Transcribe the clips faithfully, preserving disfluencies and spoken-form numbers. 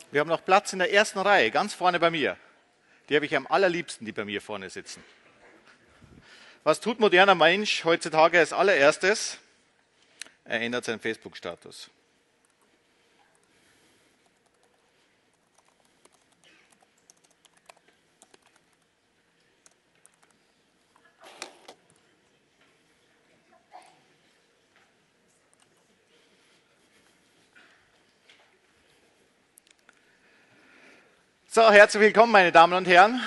Wir haben noch Platz in der ersten Reihe, ganz vorne bei mir. Die habe ich am allerliebsten, die bei mir vorne sitzen. Was tut moderner Mensch heutzutage als allererstes? Er ändert seinen Facebook-Status. So, herzlich willkommen, meine Damen und Herren.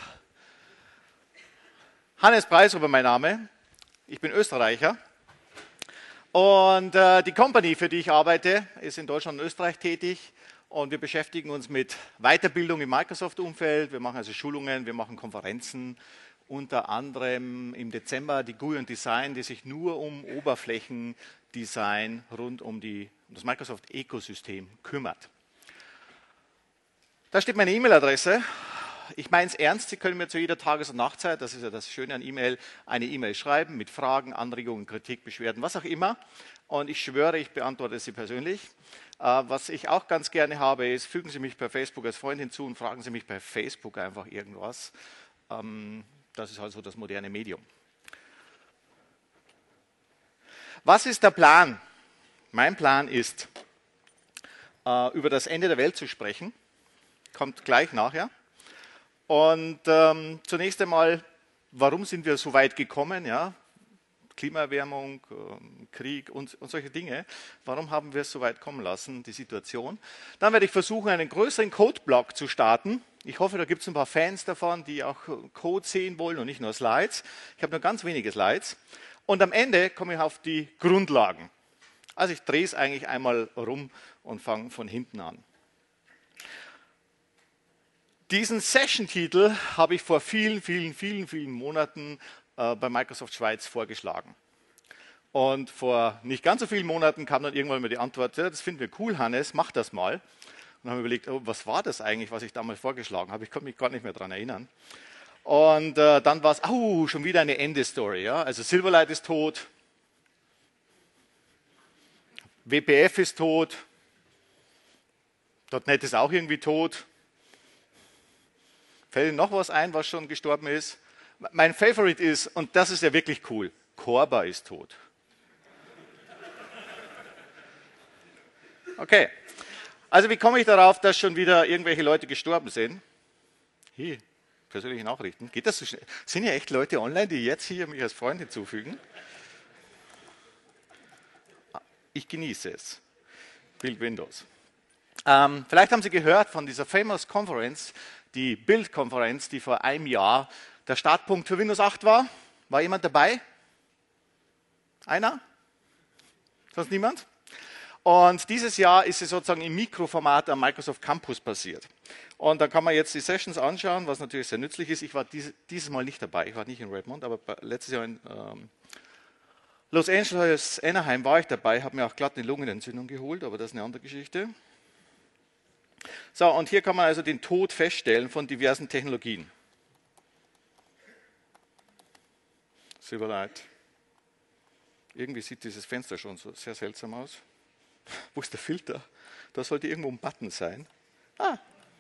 Hannes Preishuber mein Name. Ich bin Österreicher. Und äh, die Company, für die ich arbeite, ist in Deutschland und Österreich tätig. Und wir beschäftigen uns mit Weiterbildung im Microsoft-Umfeld. Wir machen also Schulungen, wir machen Konferenzen. Unter anderem im Dezember die G U I und Design, die sich nur um Oberflächendesign rund um, die, um das Microsoft-Ökosystem kümmert. Da steht meine E-Mail-Adresse. Ich meine es ernst, Sie können mir zu jeder Tages- und Nachtzeit, das ist ja das Schöne an E-Mail, eine E-Mail schreiben mit Fragen, Anregungen, Kritik, Beschwerden, was auch immer. Und ich schwöre, ich beantworte sie persönlich. Was ich auch ganz gerne habe, ist, fügen Sie mich per Facebook als Freund hinzu und fragen Sie mich bei Facebook einfach irgendwas. Das ist also das moderne Medium. Was ist der Plan? Mein Plan ist, über das Ende der Welt zu sprechen. Kommt gleich nachher. Und ähm, zunächst einmal, warum sind wir so weit gekommen? Ja? Klimaerwärmung, ähm, Krieg und, und solche Dinge. Warum haben wir es so weit kommen lassen, die Situation? Dann werde ich versuchen, einen größeren Codeblock zu starten. Ich hoffe, da gibt es ein paar Fans davon, die auch Code sehen wollen und nicht nur Slides. Ich habe nur ganz wenige Slides. Und am Ende komme ich auf die Grundlagen. Also ich drehe es eigentlich einmal rum und fange von hinten an. Diesen Session-Titel habe ich vor vielen, vielen, vielen, vielen Monaten äh, bei Microsoft Schweiz vorgeschlagen. Und vor nicht ganz so vielen Monaten kam dann irgendwann mal die Antwort, ja, das finden wir cool, Hannes, mach das mal. Und dann haben wir überlegt, oh, was war das eigentlich, was ich damals vorgeschlagen habe? Ich konnte mich gar nicht mehr daran erinnern. Und äh, dann war es, oh, schon wieder eine Ende-Story. Ja? Also Silverlight ist tot, W P F ist tot, .Punkt net ist auch irgendwie tot. Fällt Ihnen noch was ein, was schon gestorben ist? Mein Favorite ist, und das ist ja wirklich cool, Corba ist tot. Okay, also wie komme ich darauf, dass schon wieder irgendwelche Leute gestorben sind? Hier, persönliche Nachrichten. Geht das so schnell? Sind ja echt Leute online, die jetzt hier mich als Freund hinzufügen? Ich genieße es. Build Windows. Ähm, vielleicht haben Sie gehört von dieser Famous Conference, die Build-Konferenz, die vor einem Jahr der Startpunkt für Windows acht war. War jemand dabei? Einer? Sonst niemand? Und dieses Jahr ist sie sozusagen im Mikroformat am Microsoft Campus passiert. Und da kann man jetzt die Sessions anschauen, was natürlich sehr nützlich ist. Ich war dieses, dieses Mal nicht dabei, ich war nicht in Redmond, aber letztes Jahr in ähm, Los Angeles, Anaheim war ich dabei, habe mir auch glatt eine Lungenentzündung geholt, aber das ist eine andere Geschichte. So, und hier kann man also den Tod feststellen von diversen Technologien. Silverlight. Irgendwie sieht dieses Fenster schon so sehr seltsam aus. Wo ist der Filter? Da sollte irgendwo ein Button sein. Ah.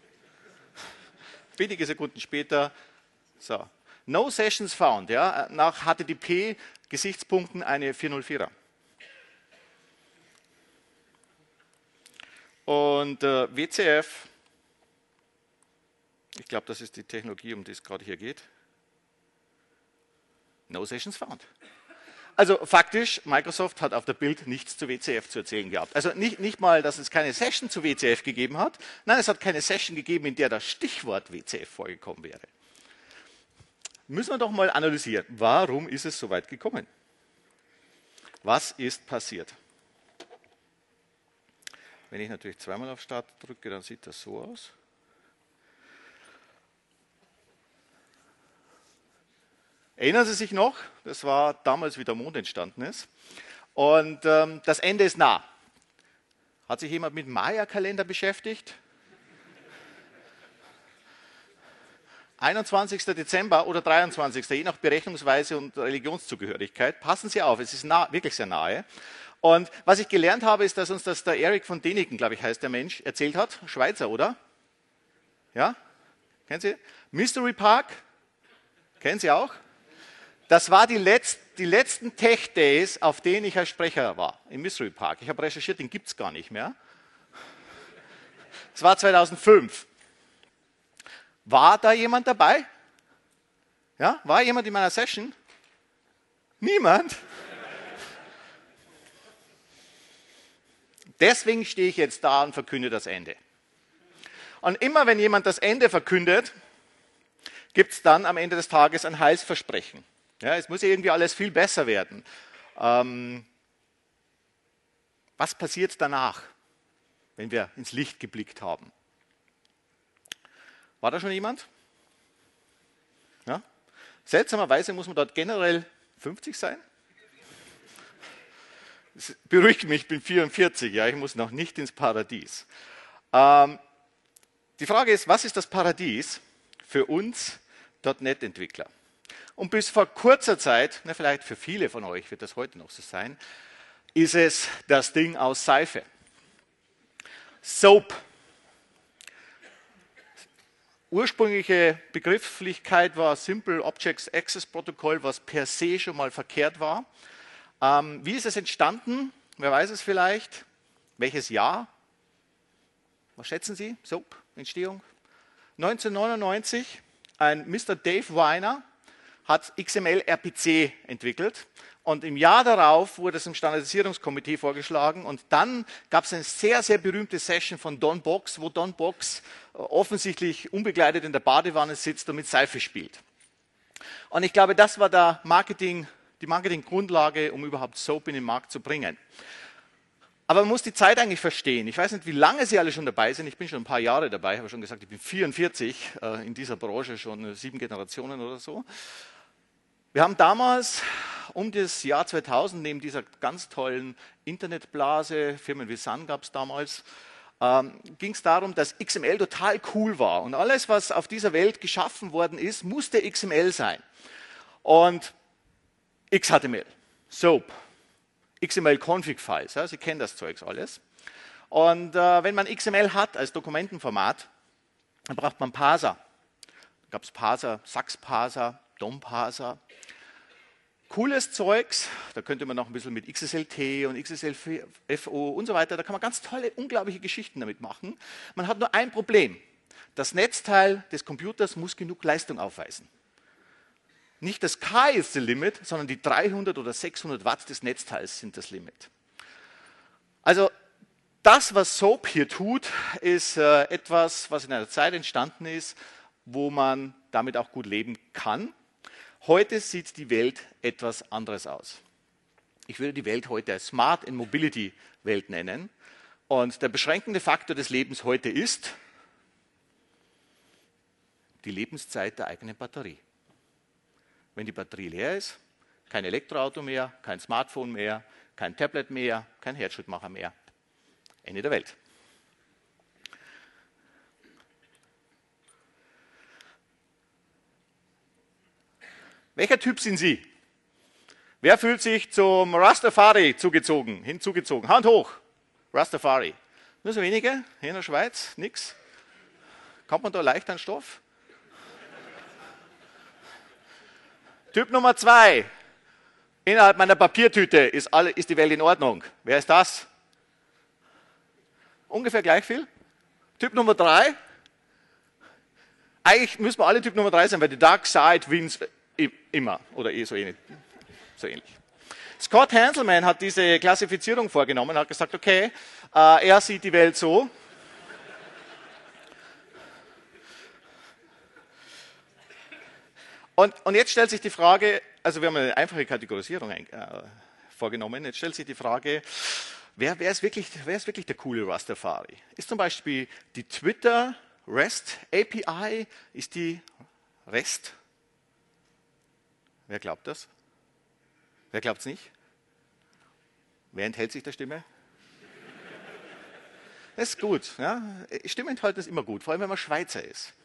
Wenige Sekunden später. So. No Sessions found. Ja, nach H T T P-Gesichtspunkten eine vierhundertvierer. Und äh, W C F, ich glaube, das ist die Technologie, um die es gerade hier geht. No Sessions found. Also faktisch, Microsoft hat auf der Bild nichts zu W C F zu erzählen gehabt. Also nicht, nicht mal, dass es keine Session zu W C F gegeben hat. Nein, es hat keine Session gegeben, in der das Stichwort W C F vorgekommen wäre. Müssen wir doch mal analysieren, warum ist es so weit gekommen? Was ist passiert? Wenn ich natürlich zweimal auf Start drücke, dann sieht das so aus. Erinnern Sie sich noch? Das war damals, wie der Mond entstanden ist. Und ähm, das Ende ist nah. Hat sich jemand mit dem Maya-Kalender beschäftigt? einundzwanzigster Dezember oder dreiundzwanzigster je nach Berechnungsweise und Religionszugehörigkeit. Passen Sie auf, es ist nah, wirklich sehr nahe. Und was ich gelernt habe, ist, dass uns das der Erik von Däniken, glaube ich, heißt der Mensch, erzählt hat. Schweizer, oder? Ja? Kennen Sie? Mystery Park? Kennen Sie auch? Das war die, Letz-, die letzten Tech Days, auf denen ich als Sprecher war, im Mystery Park. Ich habe recherchiert, den gibt es gar nicht mehr. Das war zweitausendfünf. War da jemand dabei? Ja? War jemand in meiner Session? Niemand? Deswegen stehe ich jetzt da und verkünde das Ende. Und immer wenn jemand das Ende verkündet, gibt es dann am Ende des Tages ein Heilsversprechen. Ja, es muss ja irgendwie alles viel besser werden. Ähm, was passiert danach, wenn wir ins Licht geblickt haben? War da schon jemand? Ja? Seltsamerweise muss man dort generell fünfzig sein. Das beruhigt mich, ich bin vierundvierzig, ja, ich muss noch nicht ins Paradies. Ähm, die Frage ist, was ist das Paradies für uns .NET-Entwickler? Und bis vor kurzer Zeit, na, vielleicht für viele von euch wird das heute noch so sein, ist es das Ding aus Seife. SOAP. Ursprüngliche Begrifflichkeit war Simple Object Access Protocol, was per se schon mal verkehrt war. Ähm, wie ist es entstanden? Wer weiß es vielleicht? Welches Jahr? Was schätzen Sie? SOAP, Entstehung? neunzehnhundertneunundneunzig, ein Mister Dave Weiner hat X M L R P C entwickelt und im Jahr darauf wurde es im Standardisierungskomitee vorgeschlagen und dann gab es eine sehr, sehr berühmte Session von Don Box, wo Don Box offensichtlich unbegleitet in der Badewanne sitzt und mit Seife spielt. Und ich glaube, das war der Marketing, die Marketinggrundlage, um überhaupt SOAP in den Markt zu bringen. Aber man muss die Zeit eigentlich verstehen. Ich weiß nicht, wie lange Sie alle schon dabei sind. Ich bin schon ein paar Jahre dabei, ich habe schon gesagt, ich bin vierundvierzig, äh, in dieser Branche schon äh, sieben Generationen oder so. Wir haben damals um das Jahr zweitausend, neben dieser ganz tollen Internetblase, Firmen wie Sun gab es damals, ähm, ging es darum, dass X M L total cool war. Und alles, was auf dieser Welt geschaffen worden ist, musste X M L sein. Und X H T M L, SOAP, X M L-Config-Files, ja, Sie kennen das Zeugs alles. Und äh, wenn man X M L hat als Dokumentenformat, dann braucht man Parser. Da gab es Parser, Sax-Parser, D O M-Parser. Cooles Zeugs, da könnte man noch ein bisschen mit X S L T und X S L F O und so weiter, da kann man ganz tolle, unglaubliche Geschichten damit machen. Man hat nur ein Problem. Das Netzteil des Computers muss genug Leistung aufweisen. Nicht das K ist das Limit, sondern die dreihundert oder sechshundert Watt des Netzteils sind das Limit. Also das, was SOAP hier tut, ist äh, etwas, was in einer Zeit entstanden ist, wo man damit auch gut leben kann. Heute sieht die Welt etwas anderes aus. Ich würde die Welt heute als Smart and Mobility Welt nennen. Und der beschränkende Faktor des Lebens heute ist die Lebenszeit der eigenen Batterie. Wenn die Batterie leer ist, kein Elektroauto mehr, kein Smartphone mehr, kein Tablet mehr, kein Herzschrittmacher mehr. Ende der Welt. Welcher Typ sind Sie? Wer fühlt sich zum Rastafari zugezogen, hinzugezogen? Hand hoch. Rastafari. Nur so wenige, hier in der Schweiz, nix. Kommt man da leicht an Stoff? Typ Nummer zwei. Innerhalb meiner Papiertüte ist, alle, ist die Welt in Ordnung. Wer ist das? Ungefähr gleich viel. Typ Nummer drei. Eigentlich müssen wir alle Typ Nummer drei sein, weil die Dark Side wins immer. Oder eh so ähnlich. So ähnlich. Scott Hanselman hat diese Klassifizierung vorgenommen und hat gesagt, okay, äh, er sieht die Welt so. Und, und jetzt stellt sich die Frage, also wir haben eine einfache Kategorisierung äh, vorgenommen, jetzt stellt sich die Frage, wer, wer, ist wirklich, wer ist wirklich der coole Rastafari? Ist zum Beispiel die Twitter REST A P I, ist die REST? Wer glaubt das? Wer glaubt es nicht? Wer enthält sich der Stimme? Das ist gut. Ja? Stimme enthalten ist immer gut, vor allem wenn man Schweizer ist.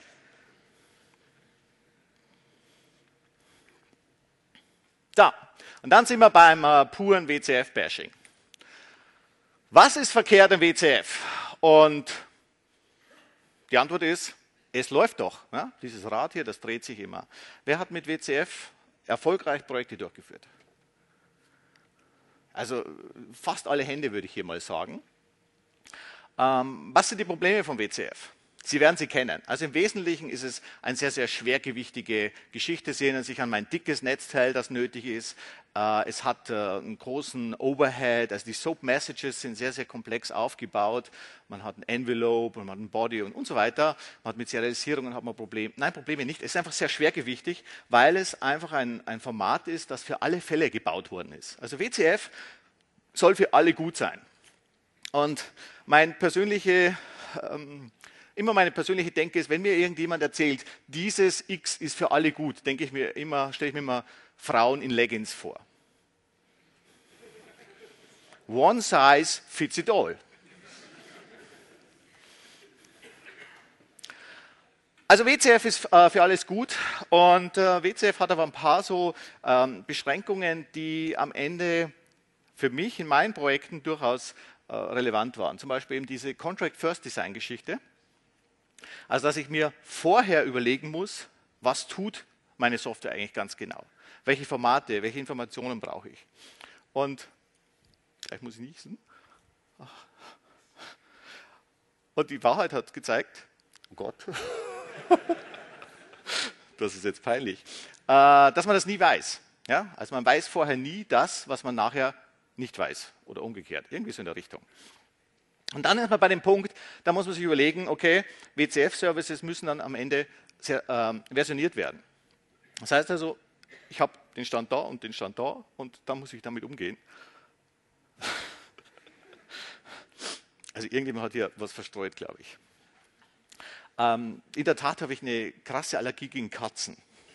Da. Und dann sind wir beim äh, puren W C F-Bashing. Was ist verkehrt am W C F? Und die Antwort ist, es läuft doch. Ja? Dieses Rad hier, das dreht sich immer. Wer hat mit W C F erfolgreich Projekte durchgeführt? Also fast alle Hände, würde ich hier mal sagen. Ähm, was sind die Probleme vom W C F? Sie werden sie kennen. Also im Wesentlichen ist es eine sehr, sehr schwergewichtige Geschichte. Sie erinnern sich an mein dickes Netzteil, das nötig ist. Äh, es hat äh, einen großen Overhead. Also die Soap Messages sind sehr, sehr komplex aufgebaut. Man hat ein Envelope und man hat ein Body und, und so weiter. Man hat mit Serialisierungen hat man Probleme. Nein, Probleme nicht. Es ist einfach sehr schwergewichtig, weil es einfach ein, ein Format ist, das für alle Fälle gebaut worden ist. Also W C F soll für alle gut sein. Und mein persönliche... Ähm, Immer meine persönliche Denke ist, wenn mir irgendjemand erzählt, dieses X ist für alle gut, denke ich mir immer, stelle ich mir immer Frauen in Leggings vor. One size fits it all. Also W C F ist äh, für alles gut und äh, W C F hat aber ein paar so ähm, Beschränkungen, die am Ende für mich in meinen Projekten durchaus äh, relevant waren. Zum Beispiel eben diese Contract First Design Geschichte. Also, dass ich mir vorher überlegen muss, was tut meine Software eigentlich ganz genau? Welche Formate, welche Informationen brauche ich? Und, gleich muss ich niesen. Und die Wahrheit hat gezeigt, oh Gott, das ist jetzt peinlich, dass man das nie weiß. Ja? Also man weiß vorher nie das, was man nachher nicht weiß oder umgekehrt, irgendwie so in der Richtung. Und dann ist man bei dem Punkt, da muss man sich überlegen, okay, W C F-Services müssen dann am Ende sehr, ähm, versioniert werden. Das heißt also, ich habe den Stand da und den Stand da und da muss ich damit umgehen. Also irgendjemand hat hier was verstreut, glaube ich. Ähm, in der Tat habe ich eine krasse Allergie gegen Katzen.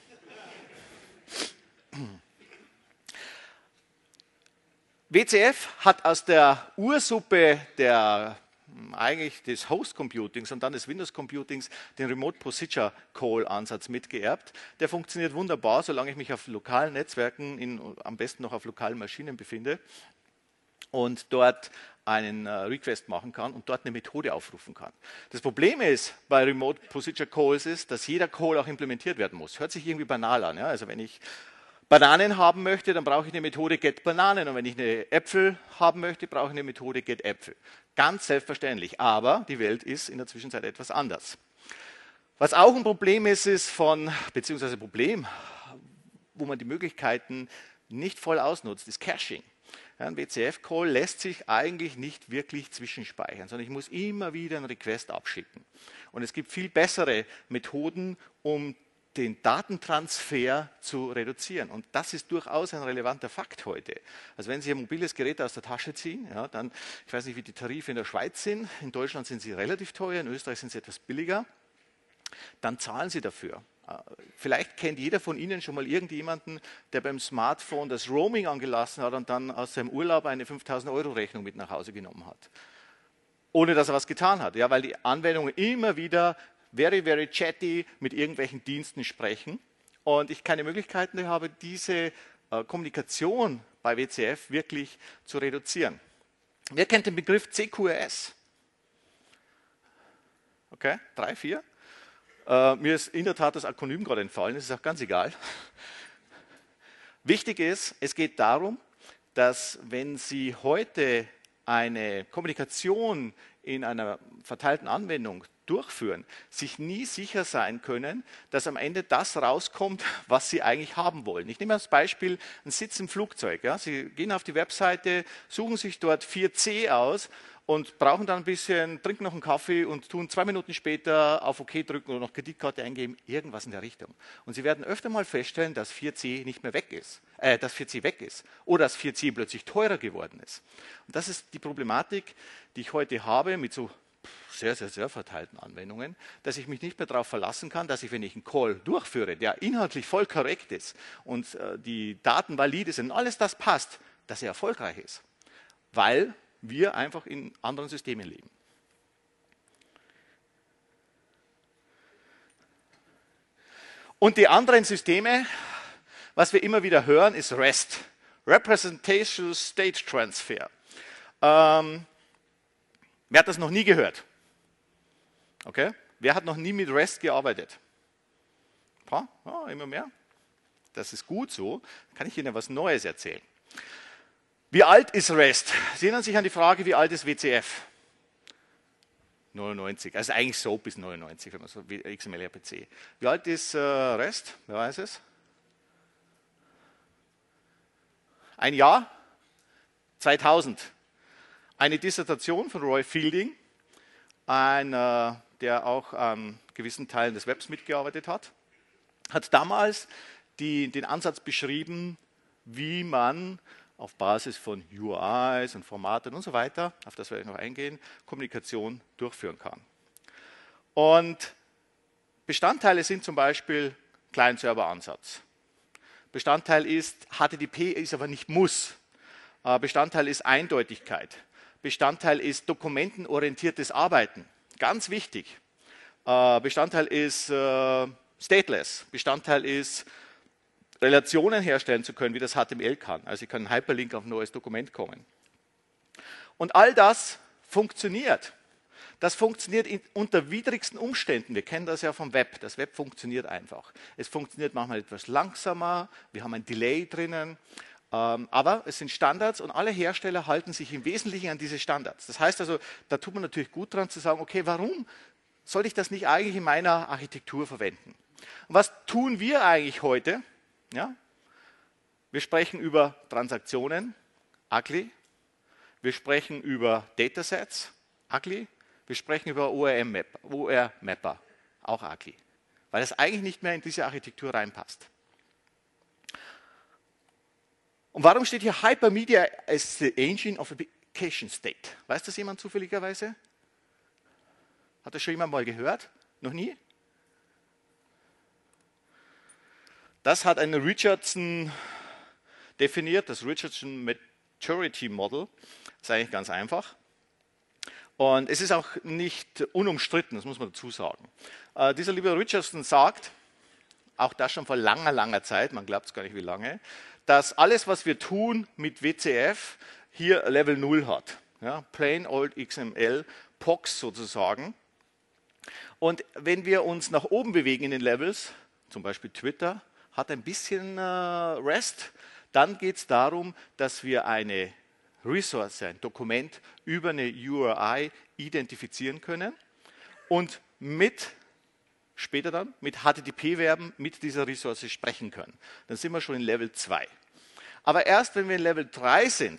W C F hat aus der Ursuppe der, eigentlich des Host Computings und dann des Windows Computings den Remote Procedure Call Ansatz mitgeerbt. Der funktioniert wunderbar, solange ich mich auf lokalen Netzwerken, in, am besten noch auf lokalen Maschinen befinde und dort einen Request machen kann und dort eine Methode aufrufen kann. Das Problem ist bei Remote Procedure Calls ist, dass jeder Call auch implementiert werden muss. Hört sich irgendwie banal an. Ja? Also wenn ich Bananen haben möchte, dann brauche ich eine Methode getBananen. Und wenn ich eine Äpfel haben möchte, brauche ich eine Methode getÄpfel. Ganz selbstverständlich. Aber die Welt ist in der Zwischenzeit etwas anders. Was auch ein Problem ist, ist von, beziehungsweise Problem, wo man die Möglichkeiten nicht voll ausnutzt, ist Caching. Ja, ein W C F-Call lässt sich eigentlich nicht wirklich zwischenspeichern, sondern ich muss immer wieder einen Request abschicken. Und es gibt viel bessere Methoden, um den Datentransfer zu reduzieren. Und das ist durchaus ein relevanter Fakt heute. Also wenn Sie ein mobiles Gerät aus der Tasche ziehen, ja, dann, ich weiß nicht, wie die Tarife in der Schweiz sind, in Deutschland sind sie relativ teuer, in Österreich sind sie etwas billiger, dann zahlen Sie dafür. Vielleicht kennt jeder von Ihnen schon mal irgendjemanden, der beim Smartphone das Roaming angelassen hat und dann aus seinem Urlaub eine fünftausend Euro Rechnung mit nach Hause genommen hat. Ohne dass er was getan hat, ja, weil die Anwendungen immer wieder very, very chatty mit irgendwelchen Diensten sprechen und ich keine Möglichkeiten habe, diese äh, Kommunikation bei W C F wirklich zu reduzieren. Wer kennt den Begriff C Q R S? Okay, drei, vier? Äh, mir ist in der Tat das Akronym gerade entfallen, das ist auch ganz egal. Wichtig ist, es geht darum, dass wenn Sie heute eine Kommunikation in einer verteilten Anwendung durchführen, sich nie sicher sein können, dass am Ende das rauskommt, was Sie eigentlich haben wollen. Ich nehme als Beispiel einen Sitz im Flugzeug. Ja. Sie gehen auf die Webseite, suchen sich dort vier C aus und brauchen dann ein bisschen, trinken noch einen Kaffee und tun zwei Minuten später auf OK drücken oder noch Kreditkarte eingeben, irgendwas in der Richtung. Und Sie werden öfter mal feststellen, dass vier C nicht mehr weg ist, äh, dass vier C weg ist oder dass vier C plötzlich teurer geworden ist. Und das ist die Problematik, die ich heute habe mit so sehr, sehr, sehr verteilten Anwendungen, dass ich mich nicht mehr darauf verlassen kann, dass ich, wenn ich einen Call durchführe, der inhaltlich voll korrekt ist und äh, die Daten valide sind und alles das passt, dass er erfolgreich ist. Weil wir einfach in anderen Systemen leben. Und die anderen Systeme, was wir immer wieder hören, ist REST. Representational State Transfer. Ähm, wer hat das noch nie gehört? Okay? Wer hat noch nie mit REST gearbeitet? Ein paar? Ja, immer mehr. Das ist gut so. Kann ich Ihnen was Neues erzählen. Wie alt ist REST? Sie erinnern sich an die Frage, wie alt ist W C F? neunundneunzig. Also eigentlich so bis neunundneunzig, wenn man so wie X M L R P C. Wie alt ist äh, REST? Wer weiß es? Ein Jahr? zweitausend. Eine Dissertation von Roy Fielding, ein, äh, der auch an gewissen Teilen des Webs mitgearbeitet hat, hat damals die, den Ansatz beschrieben, wie man auf Basis von U I Is und Formaten und so weiter, auf das werde ich noch eingehen, Kommunikation durchführen kann. Und Bestandteile sind zum Beispiel Client-Server-Ansatz. Bestandteil ist H T T P, ist aber nicht Muss. Bestandteil ist Eindeutigkeit. Bestandteil ist dokumentenorientiertes Arbeiten. Ganz wichtig. Bestandteil ist Stateless. Bestandteil ist Relationen herstellen zu können, wie das H T M L kann. Also ich kann einen Hyperlink auf ein neues Dokument kommen. Und all das funktioniert. Das funktioniert in, unter widrigsten Umständen. Wir kennen das ja vom Web. Das Web funktioniert einfach. Es funktioniert manchmal etwas langsamer, wir haben ein Delay drinnen, ähm, aber es sind Standards und alle Hersteller halten sich im Wesentlichen an diese Standards. Das heißt also, da tut man natürlich gut dran zu sagen, okay, warum soll ich das nicht eigentlich in meiner Architektur verwenden? Und was tun wir eigentlich heute? Ja? Wir sprechen über Transaktionen, ugly. Wir sprechen über Datasets, ugly. Wir sprechen über O R M-Mapper, O R-Mapper, auch ugly, weil das eigentlich nicht mehr in diese Architektur reinpasst. Und warum steht hier Hypermedia as the engine of application state? Weiß das jemand zufälligerweise? Hat das schon jemand mal gehört? Noch nie? Das hat ein Richardson definiert, das Richardson Maturity Model. Das ist eigentlich ganz einfach. Und es ist auch nicht unumstritten, das muss man dazu sagen. Äh, dieser liebe Richardson sagt, auch das schon vor langer, langer Zeit, man glaubt es gar nicht wie lange, dass alles, was wir tun mit W C F, hier Level null hat. Ja, Plain Old X M L, P O X sozusagen. Und wenn wir uns nach oben bewegen in den Levels, zum Beispiel Twitter, hat ein bisschen äh, REST, dann geht es darum, dass wir eine Ressource, ein Dokument über eine U R I identifizieren können und mit, später dann, mit H T T P-Verben mit dieser Ressource sprechen können. Dann sind wir schon in Level zwei. Aber erst wenn wir in Level drei sind,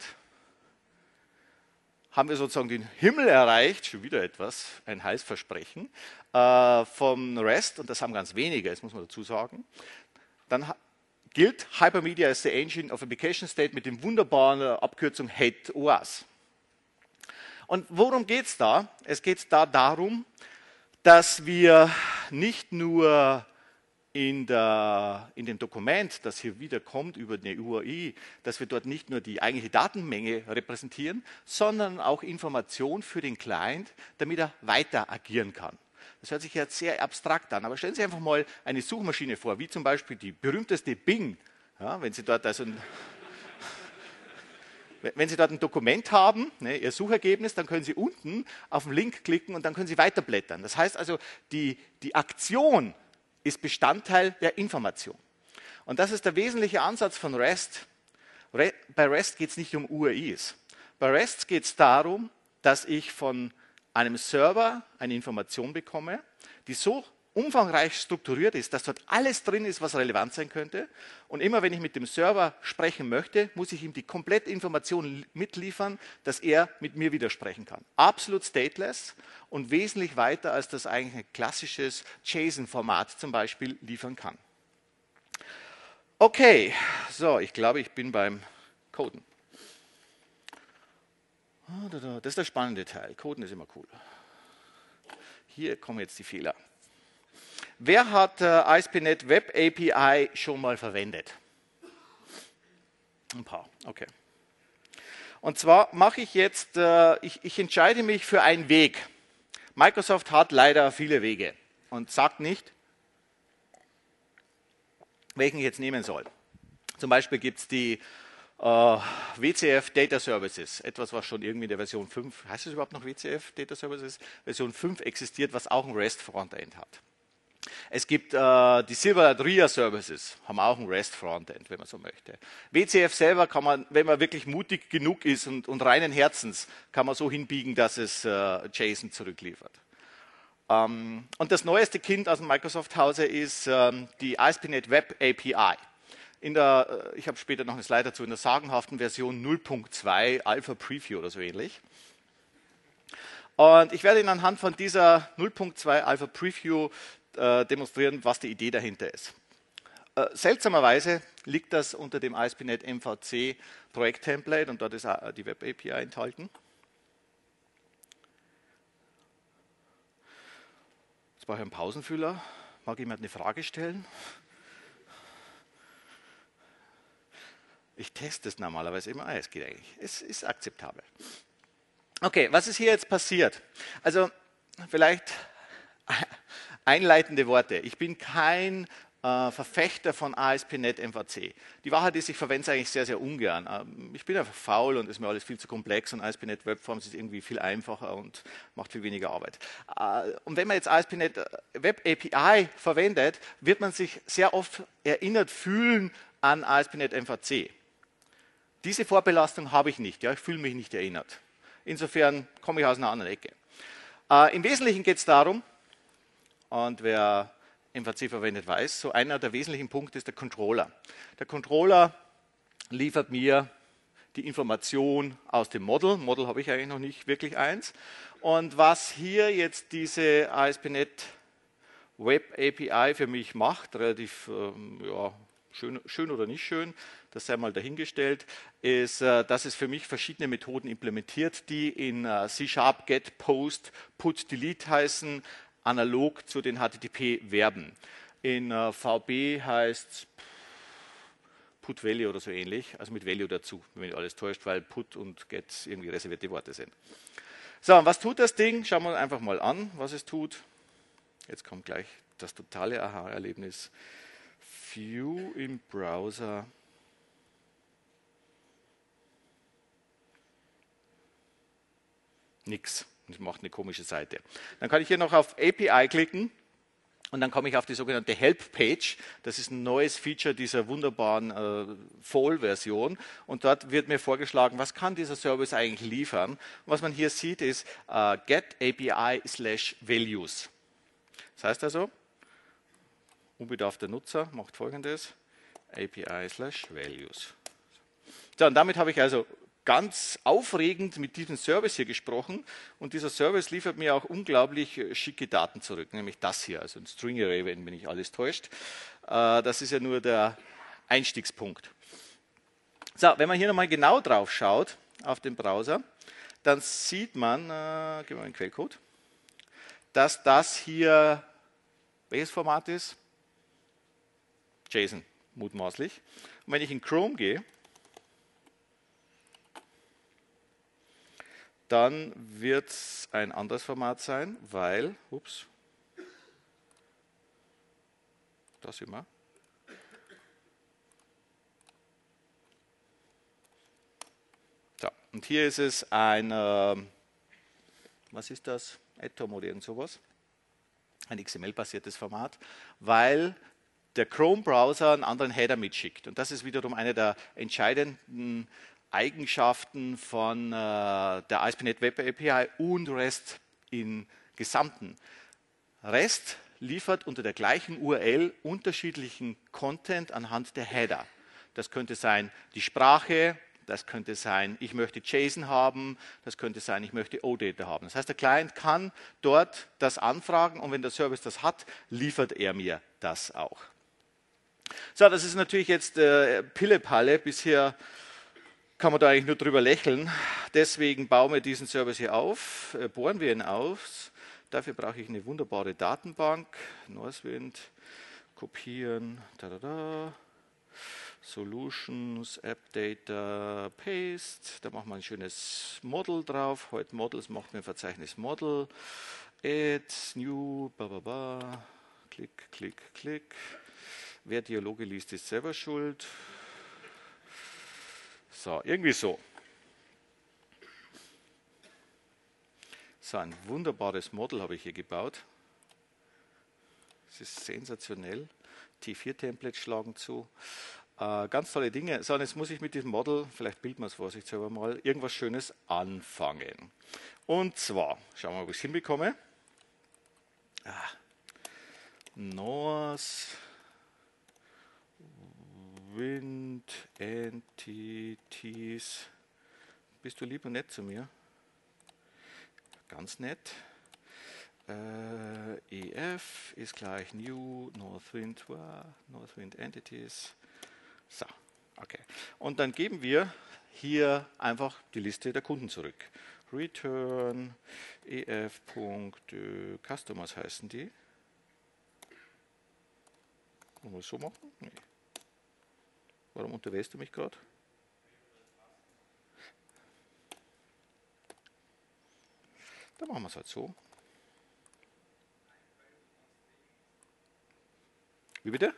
haben wir sozusagen den Himmel erreicht, schon wieder etwas, ein Heilsversprechen, äh, vom REST, und das haben ganz wenige, das muss man dazu sagen. Dann gilt Hypermedia as the engine of application state mit dem wunderbaren Abkürzung H A T E O A S. Und worum geht es da? Es geht da darum, dass wir nicht nur in, der, in dem Dokument, das hier wieder kommt über eine U R I, dass wir dort nicht nur die eigentliche Datenmenge repräsentieren, sondern auch Information für den Client, damit er weiter agieren kann. Das hört sich jetzt sehr abstrakt an, aber stellen Sie einfach mal eine Suchmaschine vor, wie zum Beispiel die berühmteste Bing. Ja, wenn Sie dort also ein, wenn Sie dort ein Dokument haben, ne, Ihr Suchergebnis, dann können Sie unten auf den Link klicken und dann können Sie weiterblättern. Das heißt also, die, die Aktion ist Bestandteil der Information. Und das ist der wesentliche Ansatz von REST. Re, bei REST geht es nicht um U R Is. Bei REST geht es darum, dass ich von einem Server eine Information bekomme, die so umfangreich strukturiert ist, dass dort alles drin ist, was relevant sein könnte. Und immer wenn ich mit dem Server sprechen möchte, muss ich ihm die komplette Information mitliefern, dass er mit mir widersprechen kann. Absolut stateless und wesentlich weiter, als das eigentlich ein klassisches JSON-Format zum Beispiel liefern kann. Okay, so, ich glaube, ich bin beim Coden. Das ist der spannende Teil. Coden ist immer cool. Hier kommen jetzt die Fehler. Wer hat äh, A S P Punkt NET Web A P I schon mal verwendet? Ein paar, okay. Und zwar mache ich jetzt, äh, ich, ich entscheide mich für einen Weg. Microsoft hat leider viele Wege und sagt nicht, welchen ich jetzt nehmen soll. Zum Beispiel gibt es die äh, W C F Data Services, etwas, was schon irgendwie in der Version fünf, heißt es überhaupt noch W C F Data Services? Version fünf existiert, was auch ein REST Frontend hat. Es gibt äh, die Silverlight R I A Services, haben auch ein REST Frontend, wenn man so möchte. W C F selber kann man, wenn man wirklich mutig genug ist und, und reinen Herzens, kann man so hinbiegen, dass es äh, JSON zurückliefert. Ähm, und das neueste Kind aus dem Microsoft-Hause ist ähm, die A S P Punkt NET Web A P I. In der, ich habe später noch eine Slide dazu, in der sagenhaften Version null Punkt zwei Alpha Preview oder so ähnlich. Und ich werde Ihnen anhand von dieser null Punkt zwei Alpha Preview äh, demonstrieren, was die Idee dahinter ist. Äh, seltsamerweise liegt das unter dem A S P Punkt NET M V C Projekt-Template und dort ist die Web A P I enthalten. Jetzt brauche ich einen Pausenfüller. Mag jemand eine Frage stellen? Ich teste es normalerweise immer. Ah, es geht eigentlich. Es ist akzeptabel. Okay, was ist hier jetzt passiert? Also vielleicht einleitende Worte. Ich bin kein äh, Verfechter von A S P Punkt NET M V C. Die Wahrheit ist, ich verwende es eigentlich sehr, sehr ungern. Ähm, ich bin einfach faul und ist mir alles viel zu komplex und A S P Punkt NET Webforms ist irgendwie viel einfacher und macht viel weniger Arbeit. Äh, und wenn man jetzt A S P Punkt NET Web A P I verwendet, wird man sich sehr oft erinnert fühlen an A S P Punkt NET M V C. Diese Vorbelastung habe ich nicht. Ja, ich fühle mich nicht erinnert. Insofern komme ich aus einer anderen Ecke. Äh, Im Wesentlichen geht es darum, und wer M V C verwendet, weiß, so einer der wesentlichen Punkte ist der Controller. Der Controller liefert mir die Information aus dem Model. Model habe ich eigentlich noch nicht wirklich eins. Und was hier jetzt diese A S P Punkt NET Web A P I für mich macht, relativ ähm, ja, schön, schön oder nicht schön, das sei mal dahingestellt, ist, äh, dass es für mich verschiedene Methoden implementiert, die in äh, C Sharp, Get, Post, Put, Delete heißen, analog zu den H T T P-Verben. In äh, V B heißt es Put Value oder so ähnlich, also mit Value dazu, wenn mich alles täuscht, weil Put und Get irgendwie reservierte Worte sind. So, was tut das Ding? Schauen wir einfach mal an, was es tut. Jetzt kommt gleich das totale Aha-Erlebnis. View im Browser. Nix. Das macht eine komische Seite. Dann kann ich hier noch auf A P I klicken und dann komme ich auf die sogenannte Help-Page. Das ist ein neues Feature dieser wunderbaren äh, Fall-Version. Und dort wird mir vorgeschlagen, was kann dieser Service eigentlich liefern. Und was man hier sieht, ist äh, get A P I slash values. Das heißt also, unbedarfter Nutzer macht folgendes: A P I slash values. So, und damit habe ich also ganz aufregend mit diesem Service hier gesprochen und dieser Service liefert mir auch unglaublich schicke Daten zurück, nämlich das hier, also ein String Array, wenn mich nicht alles täuscht. Das ist ja nur der Einstiegspunkt. So, wenn man hier nochmal genau drauf schaut auf den Browser, dann sieht man, äh, gehen wir in den Quellcode, dass das hier, welches Format ist? JSON, mutmaßlich. Und wenn ich in Chrome gehe, dann wird es ein anderes Format sein, weil, ups, das immer. So, und hier ist es ein, äh, was ist das? Atom oder irgend sowas. Ein X M L-basiertes Format, weil der Chrome-Browser einen anderen Header mitschickt. Und das ist wiederum eine der entscheidenden Eigenschaften von äh, der A S P Punkt NET Web A P I und REST im Gesamten. REST liefert unter der gleichen U R L unterschiedlichen Content anhand der Header. Das könnte sein die Sprache, das könnte sein, ich möchte JSON haben, das könnte sein, ich möchte O Data haben. Das heißt, der Client kann dort das anfragen und wenn der Service das hat, liefert er mir das auch. So, das ist natürlich jetzt äh, Pillepalle. Bisher kann man da eigentlich nur drüber lächeln. Deswegen bauen wir diesen Service hier auf, äh, bohren wir ihn aus. Dafür brauche ich eine wunderbare Datenbank. Northwind, kopieren, da, da, da. Solutions, App Data, Paste. Da machen wir ein schönes Model drauf. Heute Models macht mir ein Verzeichnis Model. Add, New, ba, ba, ba. Klick, klick, klick. Wer Dialoge liest, ist selber schuld. So, irgendwie so. So, ein wunderbares Model habe ich hier gebaut. Es ist sensationell. T vier Templates schlagen zu. Äh, ganz tolle Dinge. So, und jetzt muss ich mit diesem Model, vielleicht bilden wir es vorsichtshalber mal, irgendwas Schönes anfangen. Und zwar, schauen wir mal, ob ich es hinbekomme. Ah, North Wind Entities. Bist du lieb und nett zu mir? Ganz nett. Äh, E F ist gleich New Northwind, Northwind Entities. So, okay. Und dann geben wir hier einfach die Liste der Kunden zurück. Return ef.customers heißen die. Wollen wir es so machen? Nee. Warum unterwählst du mich gerade? Dann machen wir es halt so. Wie bitte?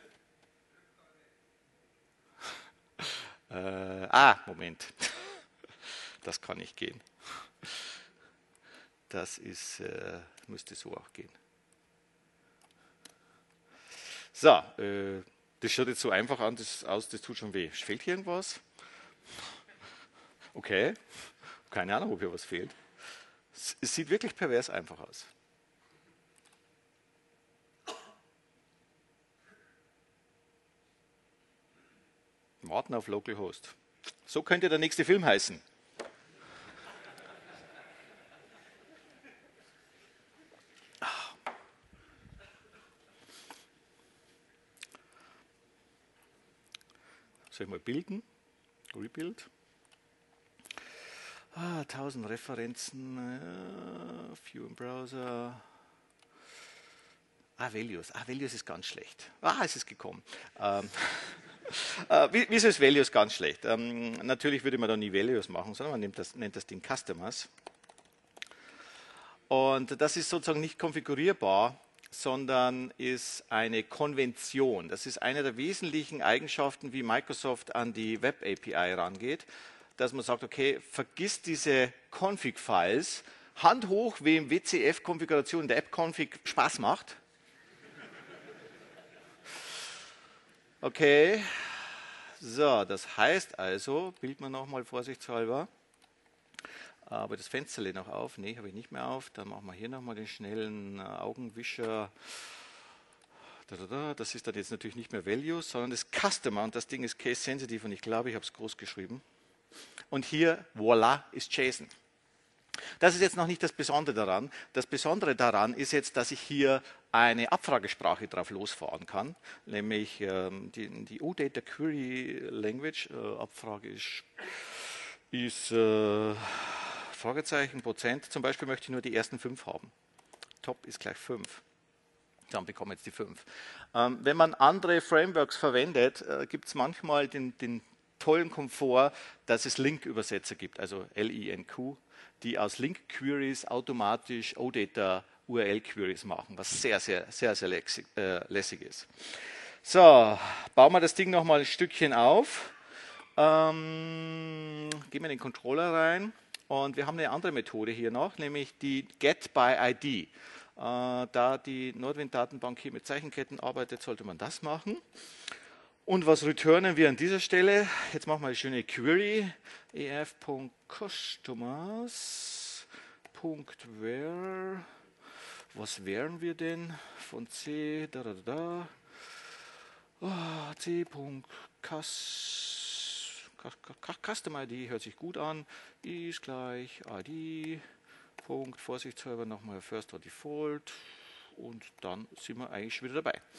Äh, ah, Moment. Das kann nicht gehen. Das ist, äh, müsste so auch gehen. So, äh, das schaut jetzt so einfach an, das, aus, das tut schon weh. Fehlt hier irgendwas? Okay, keine Ahnung, ob hier was fehlt. Es, es sieht wirklich pervers einfach aus. Warten auf Localhost. So könnte der nächste Film heißen. Soll ich mal bilden? Rebuild. Ah, tausend Referenzen. Äh, View im Browser. Ah, Values. Ah, Values ist ganz schlecht. Ah, es ist gekommen. Ähm, äh, wieso ist Values ganz schlecht? Ähm, natürlich würde man da nie Values machen, sondern man nimmt das, nennt das Ding Customers. Und das ist sozusagen nicht konfigurierbar, sondern ist eine Konvention. Das ist eine der wesentlichen Eigenschaften, wie Microsoft an die Web-A P I rangeht, dass man sagt, okay, vergiss diese Config-Files, Hand hoch, wem W C F-Konfiguration der App-Config Spaß macht. Okay, so, das heißt also, bilden wir nochmal vorsichtshalber, aber das Fenster lädt noch auf. Nee, habe ich nicht mehr auf. Dann machen wir hier nochmal den schnellen Augenwischer. Das ist dann jetzt natürlich nicht mehr Values, sondern das Customer. Und das Ding ist case sensitive und ich glaube, ich habe es groß geschrieben. Und hier, voila, ist JSON. Das ist jetzt noch nicht das Besondere daran. Das Besondere daran ist jetzt, dass ich hier eine Abfragesprache drauf losfahren kann, nämlich ähm, die, die O Data Query Language. Äh, Abfrage ist, ist äh, Fragezeichen, Prozent. Zum Beispiel möchte ich nur die ersten fünf haben. Top ist gleich fünf. Dann bekommen wir jetzt die fünf. Ähm, wenn man andere Frameworks verwendet, äh, gibt es manchmal den, den tollen Komfort, dass es Link-Übersetzer gibt, also L I N Q, die aus Link-Queries automatisch O Data U R L-Queries machen, was sehr, sehr, sehr, sehr lässig, äh, lässig ist. So, bauen wir das Ding nochmal ein Stückchen auf. Ähm, gehen wir in den Controller rein und wir haben eine andere Methode hier noch, nämlich die Get by I D. Äh, da die Nordwind-Datenbank hier mit Zeichenketten arbeitet, sollte man das machen. Und was returnen wir an dieser Stelle? Jetzt machen wir eine schöne Query. ef.customers.where. Was wären wir denn? Von C, da, da, da. Oh, c.custom I D hört sich gut an. Ist gleich I D. Punkt, vorsichtshalber nochmal First or Default. Und dann sind wir eigentlich schon wieder dabei.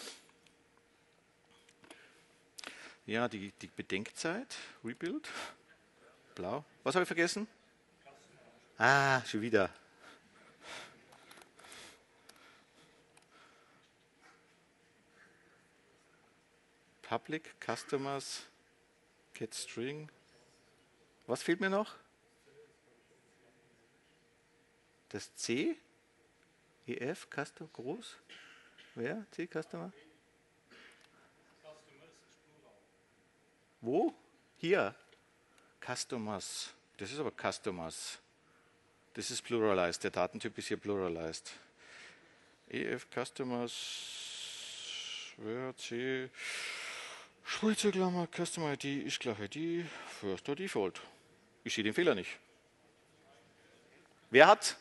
Ja, die, die Bedenkzeit, Rebuild, blau. Was habe ich vergessen? Ah, schon wieder. Public, Customers, Get String. Was fehlt mir noch? Das C? E F, Custom, groß? Wer? C, Customer? Wo? Hier. Customers, das ist aber Customers. Das ist pluralized, der Datentyp ist hier pluralized. ef Customers, C, Schweizer Klammer, Customer I D ist gleich I D, First or Default. Ich sehe den Fehler nicht. Wer hat?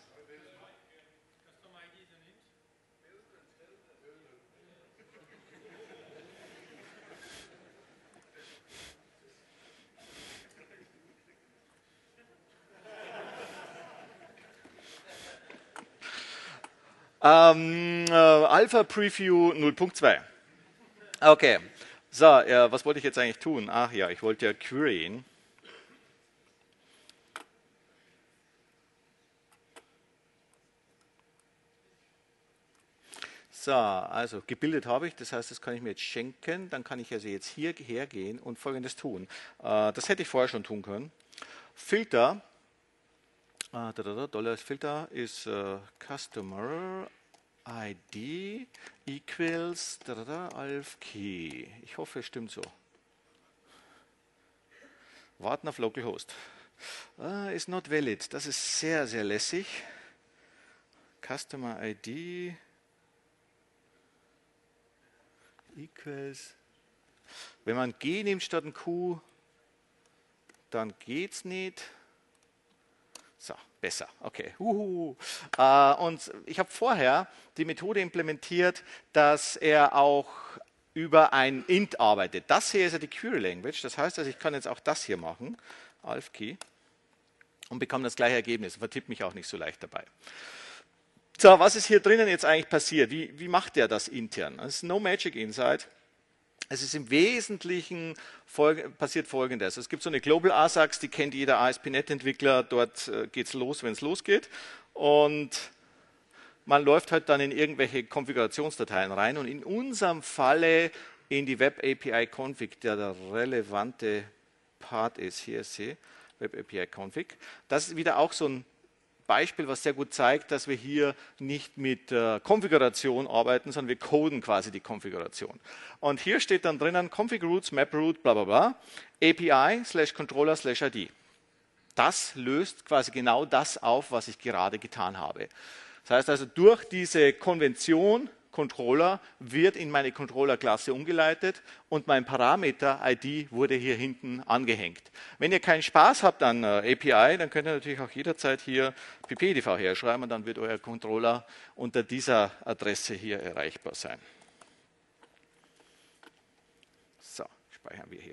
Ähm, äh, Alpha Preview null Punkt zwei. Okay, so, ja, was wollte ich jetzt eigentlich tun? Ach ja, ich wollte ja queryen. So, also gebildet habe ich, das heißt, das kann ich mir jetzt schenken. Dann kann ich also jetzt hier hergehen und Folgendes tun. Äh, das hätte ich vorher schon tun können. Filter. Uh, da, da, da, Dollar Filter ist uh, Customer I D equals da, da, da, Alf Key. Ich hoffe, es stimmt so. Warten auf Localhost. Uh, is not valid. Das ist sehr, sehr lässig. Customer I D equals. Wenn man G nimmt statt ein Q, dann geht es nicht. So, besser, okay. Uhu. Äh, und ich habe vorher die Methode implementiert, dass er auch über ein int arbeitet. Das hier ist ja die Query Language, das heißt, also ich kann jetzt auch das hier machen, alfkey, und bekomme das gleiche Ergebnis, vertippt mich auch nicht so leicht dabei. So, was ist hier drinnen jetzt eigentlich passiert? Wie, wie macht er das intern? Das ist no magic inside. Es ist im Wesentlichen folge, passiert Folgendes. Es gibt so eine Global A S A X, die kennt jeder A S P Punkt net-Entwickler. Dort äh, geht es los, wenn es losgeht. Und man läuft halt dann in irgendwelche Konfigurationsdateien rein. Und in unserem Falle in die Web A P I Config, der der relevante Part ist. Hier ist sie, Web A P I Config. Das ist wieder auch so ein Beispiel, was sehr gut zeigt, dass wir hier nicht mit äh, Konfiguration arbeiten, sondern wir coden quasi die Konfiguration. Und hier steht dann drinnen Config Routes, Map Route, bla bla bla, A P I slash Controller slash I D. Das löst quasi genau das auf, was ich gerade getan habe. Das heißt also, durch diese Konvention Controller wird in meine Controller-Klasse umgeleitet und mein Parameter I D wurde hier hinten angehängt. Wenn ihr keinen Spaß habt an äh, A P I, dann könnt ihr natürlich auch jederzeit hier P P D V herschreiben und dann wird euer Controller unter dieser Adresse hier erreichbar sein. So, speichern wir hier.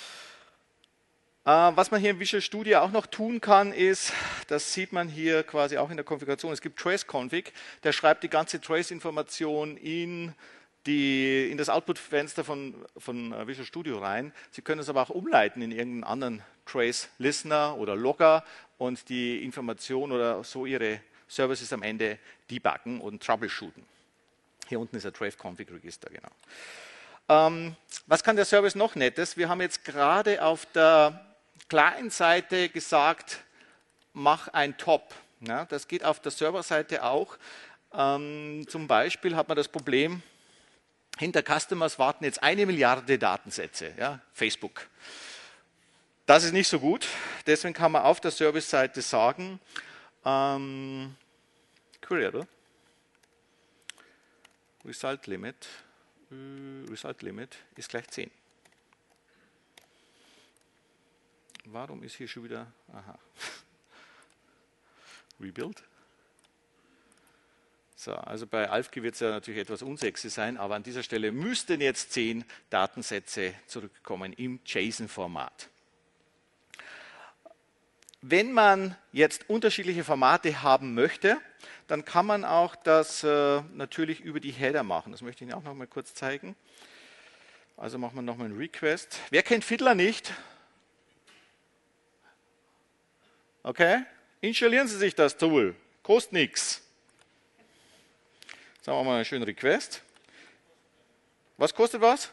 Was man hier im Visual Studio auch noch tun kann, ist, das sieht man hier quasi auch in der Konfiguration, es gibt Trace-Config, der schreibt die ganze Trace-Information in, in das Output-Fenster von, von Visual Studio rein. Sie können es aber auch umleiten in irgendeinen anderen Trace-Listener oder Logger und die Information oder so Ihre Services am Ende debuggen und troubleshooten. Hier unten ist der Trace-Config-Register, genau. Ähm, was kann der Service noch Nettes? Wir haben jetzt gerade auf der Client-Seite gesagt, mach ein Top. Ja, das geht auf der Server-Seite auch. Ähm, zum Beispiel hat man das Problem, hinter Customers warten jetzt eine Milliarde Datensätze, ja, Facebook. Das ist nicht so gut, deswegen kann man auf der Service-Seite sagen, ähm, Queryable, Result Limit, äh, Result Limit ist gleich zehn. Warum ist hier schon wieder, aha, Rebuild. So, also bei alfkey wird es ja natürlich etwas unsexy sein, aber an dieser Stelle müssten jetzt zehn Datensätze zurückkommen im JSON-Format. Wenn man jetzt unterschiedliche Formate haben möchte, dann kann man auch das äh, natürlich über die Header machen. Das möchte ich Ihnen auch noch mal kurz zeigen. Also machen wir noch mal einen Request. Wer kennt Fiddler nicht? Okay, installieren Sie sich das Tool, kostet nichts. Sagen wir mal einen schönen Request. Was kostet was?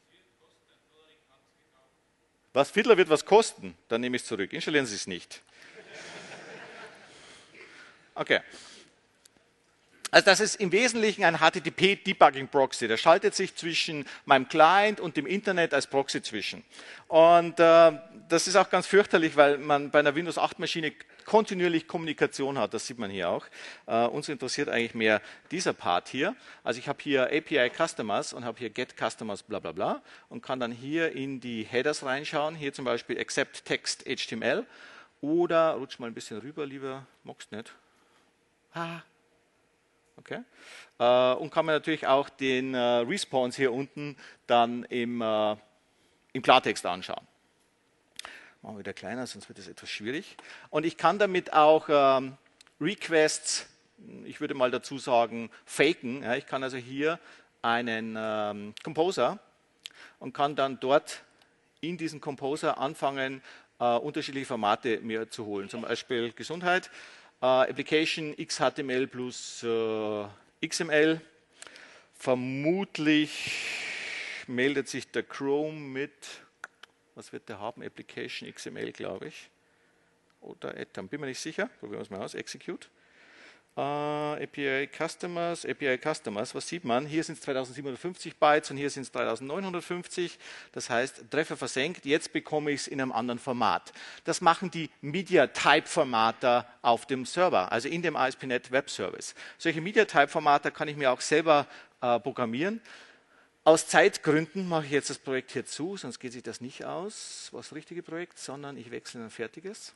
Was Fiddler wird was kosten? Dann nehme ich es zurück. Installieren Sie es nicht. Okay. Also das ist im Wesentlichen ein H T T P-Debugging-Proxy. Der schaltet sich zwischen meinem Client und dem Internet als Proxy zwischen. Und äh, das ist auch ganz fürchterlich, weil man bei einer Windows acht Maschine kontinuierlich Kommunikation hat. Das sieht man hier auch. Äh, uns interessiert eigentlich mehr dieser Part hier. Also ich habe hier A P I Customers und habe hier Get Customers bla bla bla und kann dann hier in die Headers reinschauen. Hier zum Beispiel Accept Text H T M L oder, rutsch mal ein bisschen rüber, lieber, magst nicht. Ah. Okay. Äh, und kann man natürlich auch den äh, Response hier unten dann im, äh, im Klartext anschauen. Machen wir wieder kleiner, sonst wird das etwas schwierig. Und ich kann damit auch ähm, Requests, ich würde mal dazu sagen, faken. Ja, ich kann also hier einen ähm, Composer und kann dann dort in diesen Composer anfangen, äh, unterschiedliche Formate mir zu holen. Zum Beispiel Gesundheit. Uh, Application X H T M L plus uh, X M L. Vermutlich meldet sich der Chrome mit, was wird der haben? Application X M L, glaube ich. Oder Atom, bin mir nicht sicher. Probieren wir es mal aus. Execute. Uh, A P I Customers, A P I Customers, was sieht man? Hier sind es zweitausendsiebenhundertfünfzig Bytes und hier sind es dreitausendneunhundertfünfzig. Das heißt, Treffer versenkt, jetzt bekomme ich es in einem anderen Format. Das machen die Media-Type-Formater auf dem Server, also in dem A S P Punkt NET Web Service. Solche Media-Type-Formater kann ich mir auch selber äh, programmieren. Aus Zeitgründen mache ich jetzt das Projekt hier zu, sonst geht sich das nicht aus, was das richtige Projekt, sondern ich wechsle in ein fertiges.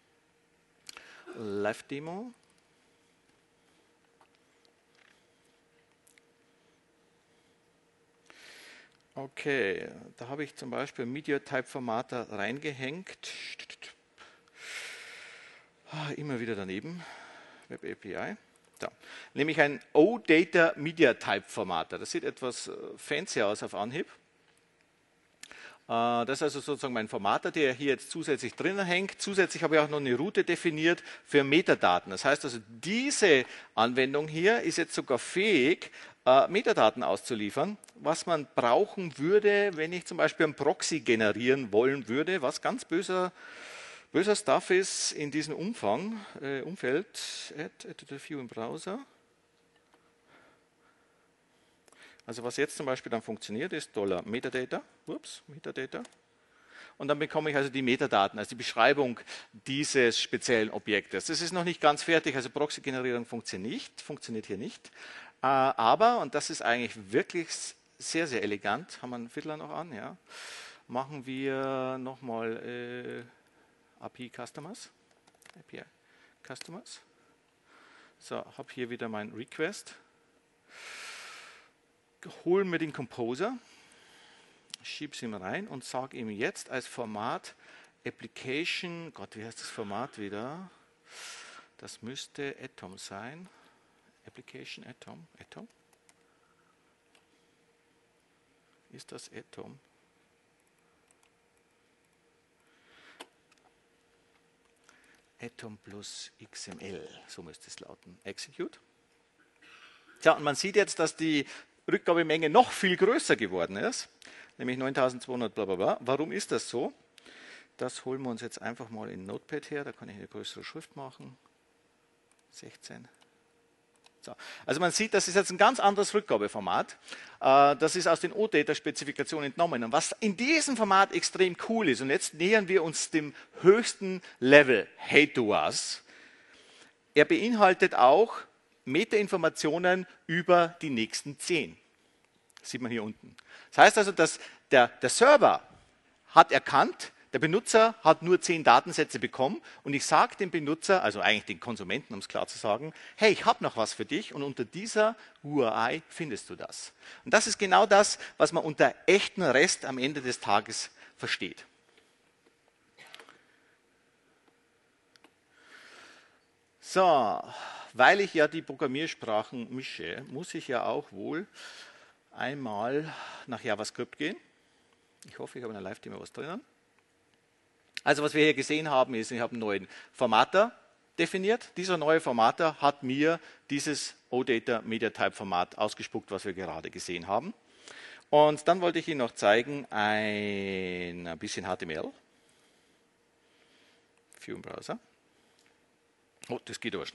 Live-Demo. Okay, da habe ich zum Beispiel Media-Type-Formater reingehängt. Immer wieder daneben. Web A P I. Da. Nämlich ein O-Data Media-Type-Formater. Das sieht etwas fancy aus auf Anhieb. Das ist also sozusagen mein Formater, der hier jetzt zusätzlich drinnen hängt. Zusätzlich habe ich auch noch eine Route definiert für Metadaten. Das heißt also, diese Anwendung hier ist jetzt sogar fähig, äh, Metadaten auszuliefern, was man brauchen würde, wenn ich zum Beispiel einen Proxy generieren wollen würde, was ganz böser, böser Stuff ist in diesem Umfang, äh, Umfeld. Add, add a view im Browser. Also was jetzt zum Beispiel dann funktioniert, ist Dollar Metadata, ups, Metadata. Und dann bekomme ich also die Metadaten, also die Beschreibung dieses speziellen Objektes. Das ist noch nicht ganz fertig, also Proxy-Generierung funktioniert nicht, funktioniert hier nicht. Aber, und das ist eigentlich wirklich sehr, sehr elegant, haben wir einen Fiddler noch an, ja, machen wir nochmal äh, A P I Customers. A P I Customers. So, habe hier wieder mein Request. Hole mir den Composer, schiebe es ihm rein und sage ihm jetzt als Format Application, Gott, wie heißt das Format wieder? Das müsste Atom sein. Application Atom, Atom. Ist das Atom? Atom plus X M L, so müsste es lauten. Execute. Tja, und man sieht jetzt, dass die Rückgabemenge noch viel größer geworden ist, nämlich neuntausendzweihundert bla bla bla. Warum ist das so? Das holen wir uns jetzt einfach mal in Notepad her, da kann ich eine größere Schrift machen. sechzehn. So. Also man sieht, das ist jetzt ein ganz anderes Rückgabeformat. Das ist aus den O-Data-Spezifikationen entnommen. Und was in diesem Format extrem cool ist, und jetzt nähern wir uns dem höchsten Level, Hate to Us, er beinhaltet auch Metainformationen über die nächsten zehn. Das sieht man hier unten. Das heißt also, dass der, der Server hat erkannt, der Benutzer hat nur zehn Datensätze bekommen und ich sage dem Benutzer, also eigentlich den Konsumenten, um es klar zu sagen, hey, ich habe noch was für dich und unter dieser U R I findest du das. Und das ist genau das, was man unter echten REST am Ende des Tages versteht. So, weil ich ja die Programmiersprachen mische, muss ich ja auch wohl einmal nach JavaScript gehen. Ich hoffe, ich habe in der Live-Demo was drinnen. Also was wir hier gesehen haben, ist, ich habe einen neuen Formater definiert. Dieser neue Formater hat mir dieses O-Data Media Type Format ausgespuckt, was wir gerade gesehen haben. Und dann wollte ich Ihnen noch zeigen, ein bisschen H T M L. View im Browser. Oh, das geht aber schnell.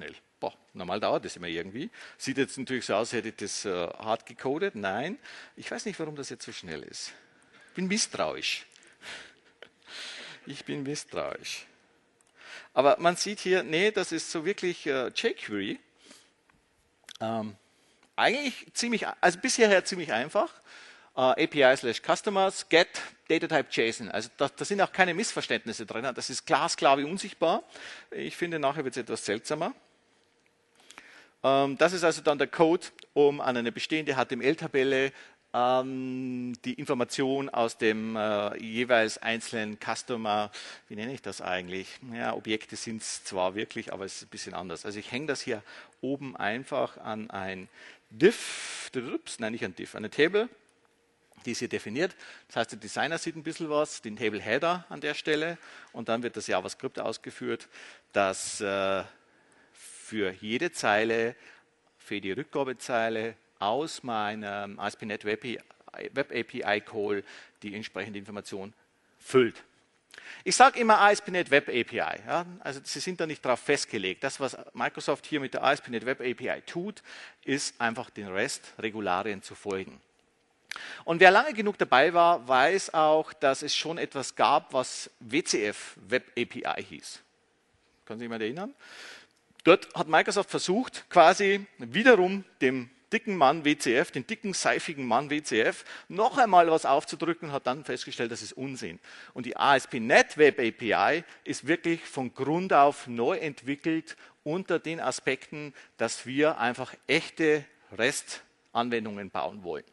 boah, normal dauert das immer irgendwie. Sieht jetzt natürlich so aus, hätte ich das äh, hart gecodet. Nein, ich weiß nicht, warum das jetzt so schnell ist. Ich bin misstrauisch. Ich bin misstrauisch. Aber man sieht hier, nee, das ist so wirklich äh, jQuery. Ähm, eigentlich ziemlich, also bisher ziemlich einfach. Uh, A P I slash customers, get datatype JSON. Also da, da sind auch keine Missverständnisse drin. Das ist glasklar wie unsichtbar. Ich finde, nachher wird es etwas seltsamer. Um, das ist also dann der Code, um an eine bestehende H T M L-Tabelle um, die Information aus dem uh, jeweils einzelnen Customer, wie nenne ich das eigentlich? Ja, Objekte sind es zwar wirklich, aber es ist ein bisschen anders. Also ich hänge das hier oben einfach an ein Div, nein, nicht ein Div, an eine Table. Die ist hier definiert. Das heißt, der Designer sieht ein bisschen was, den Table Header an der Stelle und dann wird das JavaScript ausgeführt, das äh, für jede Zeile, für die Rückgabezeile aus meinem A S P Punkt NET Web A P I Call die entsprechende Information füllt. Ich sage immer A S P Punkt NET Web A P I. Ja? Also Sie sind da nicht darauf festgelegt. Das, was Microsoft hier mit der A S P Punkt NET Web A P I tut, ist einfach den Rest Regularien zu folgen. Und wer lange genug dabei war, weiß auch, dass es schon etwas gab, was W C F Web A P I hieß. Können Sie sich mal erinnern? Dort hat Microsoft versucht, quasi wiederum dem dicken Mann W C F, den dicken, seifigen Mann W C F, noch einmal was aufzudrücken und hat dann festgestellt, das ist Unsinn. Und die A S P Punkt NET Web A P I ist wirklich von Grund auf neu entwickelt unter den Aspekten, dass wir einfach echte REST-Anwendungen bauen wollen.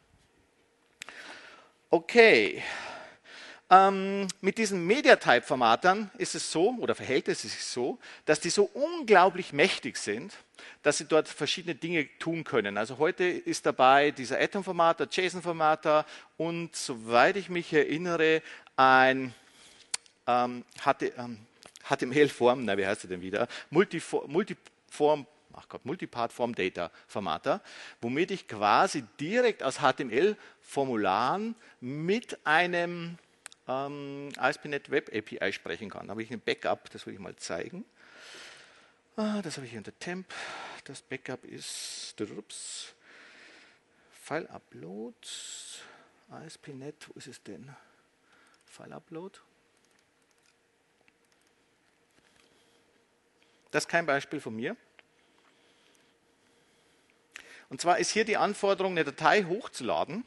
Okay, ähm, mit diesen Mediatype-Formatern ist es so, oder verhält es sich so, dass die so unglaublich mächtig sind, dass sie dort verschiedene Dinge tun können. Also heute ist dabei dieser Atom-Formater, JSON-Formater und, soweit ich mich erinnere, ein ähm, H T M L-Form, na wie heißt er denn wieder, Multiform, Multiform Ach Gott, Multipart Form Data Formater, womit ich quasi direkt aus H T M L-Formularen mit einem ähm, A S P Punkt NET Web A P I sprechen kann. Da habe ich ein Backup, das will ich mal zeigen. Ah, das habe ich hier unter Temp. Das Backup ist ups, File Upload, A S P Punkt NET, wo ist es denn? File Upload. Das ist kein Beispiel von mir. Und zwar ist hier die Anforderung, eine Datei hochzuladen.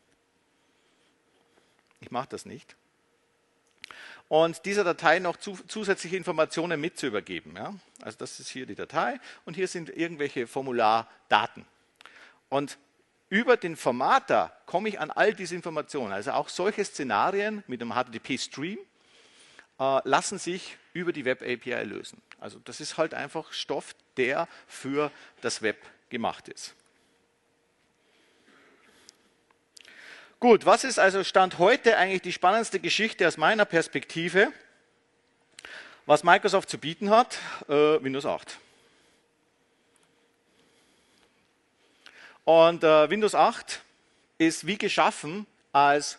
Ich mache das nicht. Und dieser Datei noch zu, zusätzliche Informationen mitzuübergeben. Ja? Also das ist hier die Datei und hier sind irgendwelche Formulardaten. Und über den Formater komme ich an all diese Informationen. Also auch solche Szenarien mit einem H T T P-Stream äh, lassen sich über die Web A P I lösen. Also das ist halt einfach Stoff, der für das Web gemacht ist. Gut, was ist also Stand heute eigentlich die spannendste Geschichte aus meiner Perspektive, was Microsoft zu bieten hat? Äh, Windows acht. Und äh, Windows acht ist wie geschaffen als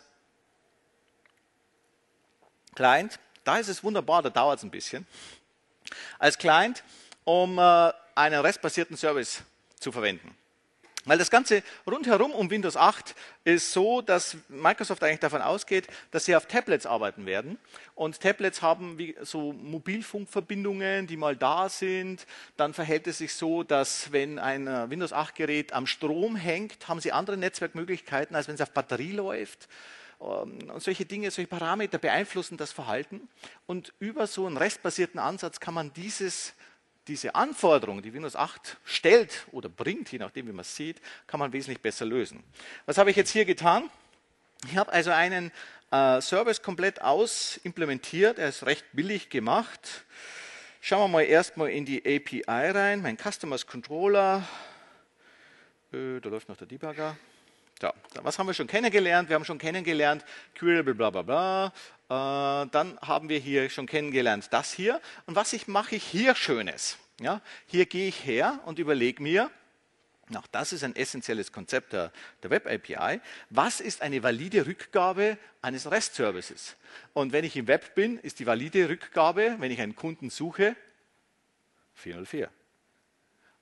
Client. Da ist es wunderbar, da dauert es ein bisschen. Als Client, um äh, einen restbasierten Service zu verwenden. Weil das Ganze rundherum um Windows acht ist so, dass Microsoft eigentlich davon ausgeht, dass sie auf Tablets arbeiten werden. Und Tablets haben wie so Mobilfunkverbindungen, die mal da sind. Dann verhält es sich so, dass wenn ein Windows acht Gerät am Strom hängt, haben sie andere Netzwerkmöglichkeiten, als wenn es auf Batterie läuft. Und solche Dinge, solche Parameter beeinflussen das Verhalten. Und über so einen restbasierten Ansatz kann man dieses Diese Anforderungen, die Windows acht stellt oder bringt, je nachdem, wie man es sieht, kann man wesentlich besser lösen. Was habe ich jetzt hier getan? Ich habe also einen äh, Service komplett ausimplementiert. Er ist recht billig gemacht. Schauen wir mal erstmal in die A P I rein. Mein Customers Controller. Äh, da läuft noch der Debugger. So, was haben wir schon kennengelernt? Wir haben schon kennengelernt, Queryable, bla bla bla. Äh, dann haben wir hier schon kennengelernt das hier. Und was ich, mache ich hier Schönes? Ja, hier gehe ich her und überlege mir, auch das ist ein essentielles Konzept der, der Web A P I, was ist eine valide Rückgabe eines REST-Services? Und wenn ich im Web bin, ist die valide Rückgabe, wenn ich einen Kunden suche, vier null vier.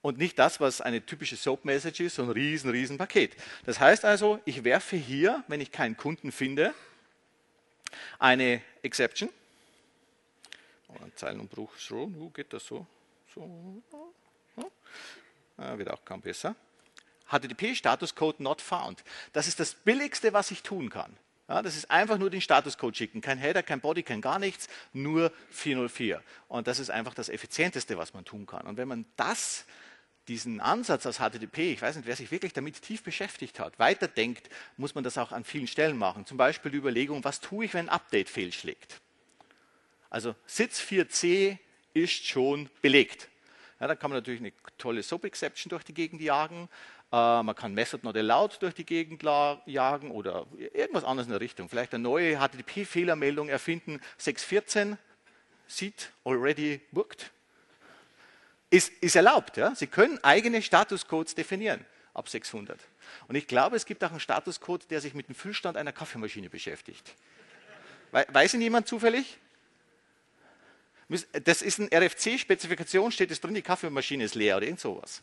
und nicht das, was eine typische SOAP-Message ist, so ein riesen, riesen Paket. Das heißt also, ich werfe hier, wenn ich keinen Kunden finde, eine Exception. Ein Zeilenumbruch schon, wo geht das so? So. Ah, wird auch kaum besser. H T T P Statuscode not found. Das ist das Billigste, was ich tun kann. Ja, das ist einfach nur den Statuscode schicken. Kein Header, kein Body, kein gar nichts, nur vier null vier. Und das ist einfach das Effizienteste, was man tun kann. Und wenn man das, diesen Ansatz aus H T T P, ich weiß nicht, wer sich wirklich damit tief beschäftigt hat, weiterdenkt, muss man das auch an vielen Stellen machen. Zum Beispiel die Überlegung, was tue ich, wenn ein Update fehlschlägt? Also Sitz vier c ist schon belegt. Ja, dann kann man natürlich eine tolle SOAP-Exception durch die Gegend jagen. Äh, man kann Method not allowed durch die Gegend jagen oder irgendwas anderes in der Richtung. Vielleicht eine neue H T T P-Fehlermeldung erfinden. sechs vierzehn, Seat already booked. Ist, ist erlaubt. Ja? Sie können eigene Statuscodes definieren ab sechshundert. Und ich glaube, es gibt auch einen Statuscode, der sich mit dem Füllstand einer Kaffeemaschine beschäftigt. Weiß ihn jemand zufällig? Das ist eine R F C-Spezifikation, steht es drin, die Kaffeemaschine ist leer oder irgend sowas.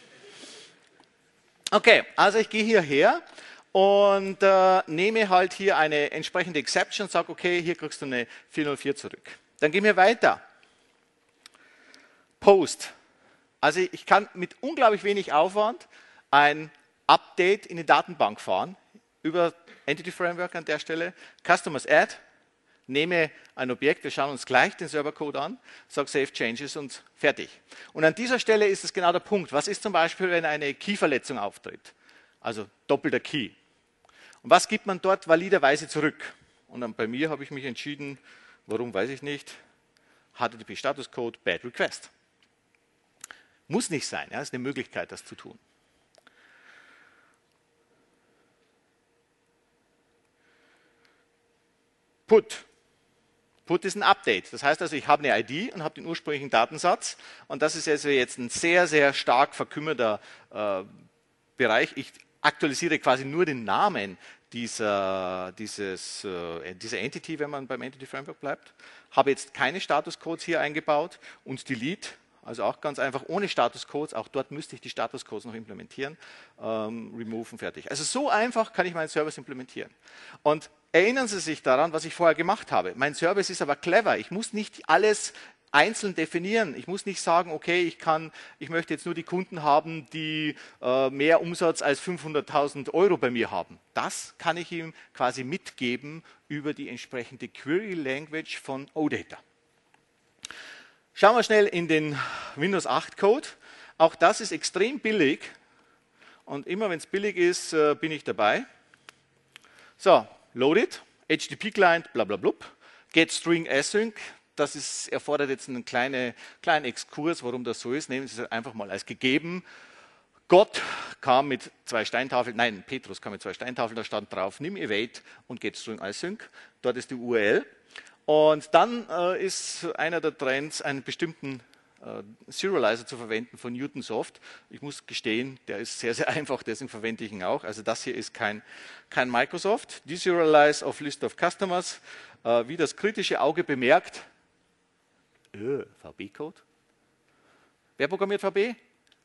Okay, also ich gehe hierher und äh, nehme halt hier eine entsprechende Exception und sage, okay, hier kriegst du eine vier null vier zurück. Dann gehen wir weiter. Post. Also ich kann mit unglaublich wenig Aufwand ein Update in die Datenbank fahren, über Entity Framework an der Stelle, Customers Add, nehme ein Objekt, wir schauen uns gleich den Servercode an, sage Save Changes und fertig. Und an dieser Stelle ist es genau der Punkt. Was ist zum Beispiel, wenn eine Key-Verletzung auftritt? Also doppelter Key. Und was gibt man dort validerweise zurück? Und dann bei mir habe ich mich entschieden, warum weiß ich nicht, H T T P Statuscode Bad Request. Muss nicht sein, ja, ist eine Möglichkeit, das zu tun. Put. Put ist ein Update. Das heißt also, ich habe eine I D und habe den ursprünglichen Datensatz. Und das ist also jetzt ein sehr, sehr stark verkümmerter äh, Bereich. Ich aktualisiere quasi nur den Namen dieser, dieses, äh, dieser Entity, wenn man beim Entity Framework bleibt. Habe jetzt keine Statuscodes hier eingebaut und Delete. Also auch ganz einfach ohne Statuscodes. Auch dort müsste ich die Statuscodes noch implementieren. Ähm, removen, fertig. Also so einfach kann ich meinen Service implementieren. Und erinnern Sie sich daran, was ich vorher gemacht habe. Mein Service ist aber clever. Ich muss nicht alles einzeln definieren. Ich muss nicht sagen, okay, ich, kann, ich möchte jetzt nur die Kunden haben, die äh, mehr Umsatz als fünfhunderttausend Euro bei mir haben. Das kann ich ihm quasi mitgeben über die entsprechende Query Language von OData. Schauen wir schnell in den Windows acht Code. Auch das ist extrem billig. Und immer wenn es billig ist, äh, bin ich dabei. So, loaded, H T T P Client, bla bla blub, get string async. Das ist, erfordert jetzt einen kleine, kleinen Exkurs, warum das so ist. Nehmen Sie es einfach mal als gegeben. Gott kam mit zwei Steintafeln, nein, Petrus kam mit zwei Steintafeln, da stand drauf, nimm Evade und get string async. Dort ist die U R L. Und dann äh, ist einer der Trends, einen bestimmten äh, Serializer zu verwenden von Newtonsoft. Ich muss gestehen, der ist sehr, sehr einfach, deswegen verwende ich ihn auch. Also das hier ist kein, kein Microsoft. Deserialize of List of Customers. Äh, wie das kritische Auge bemerkt, äh, V B-Code. Wer programmiert V B?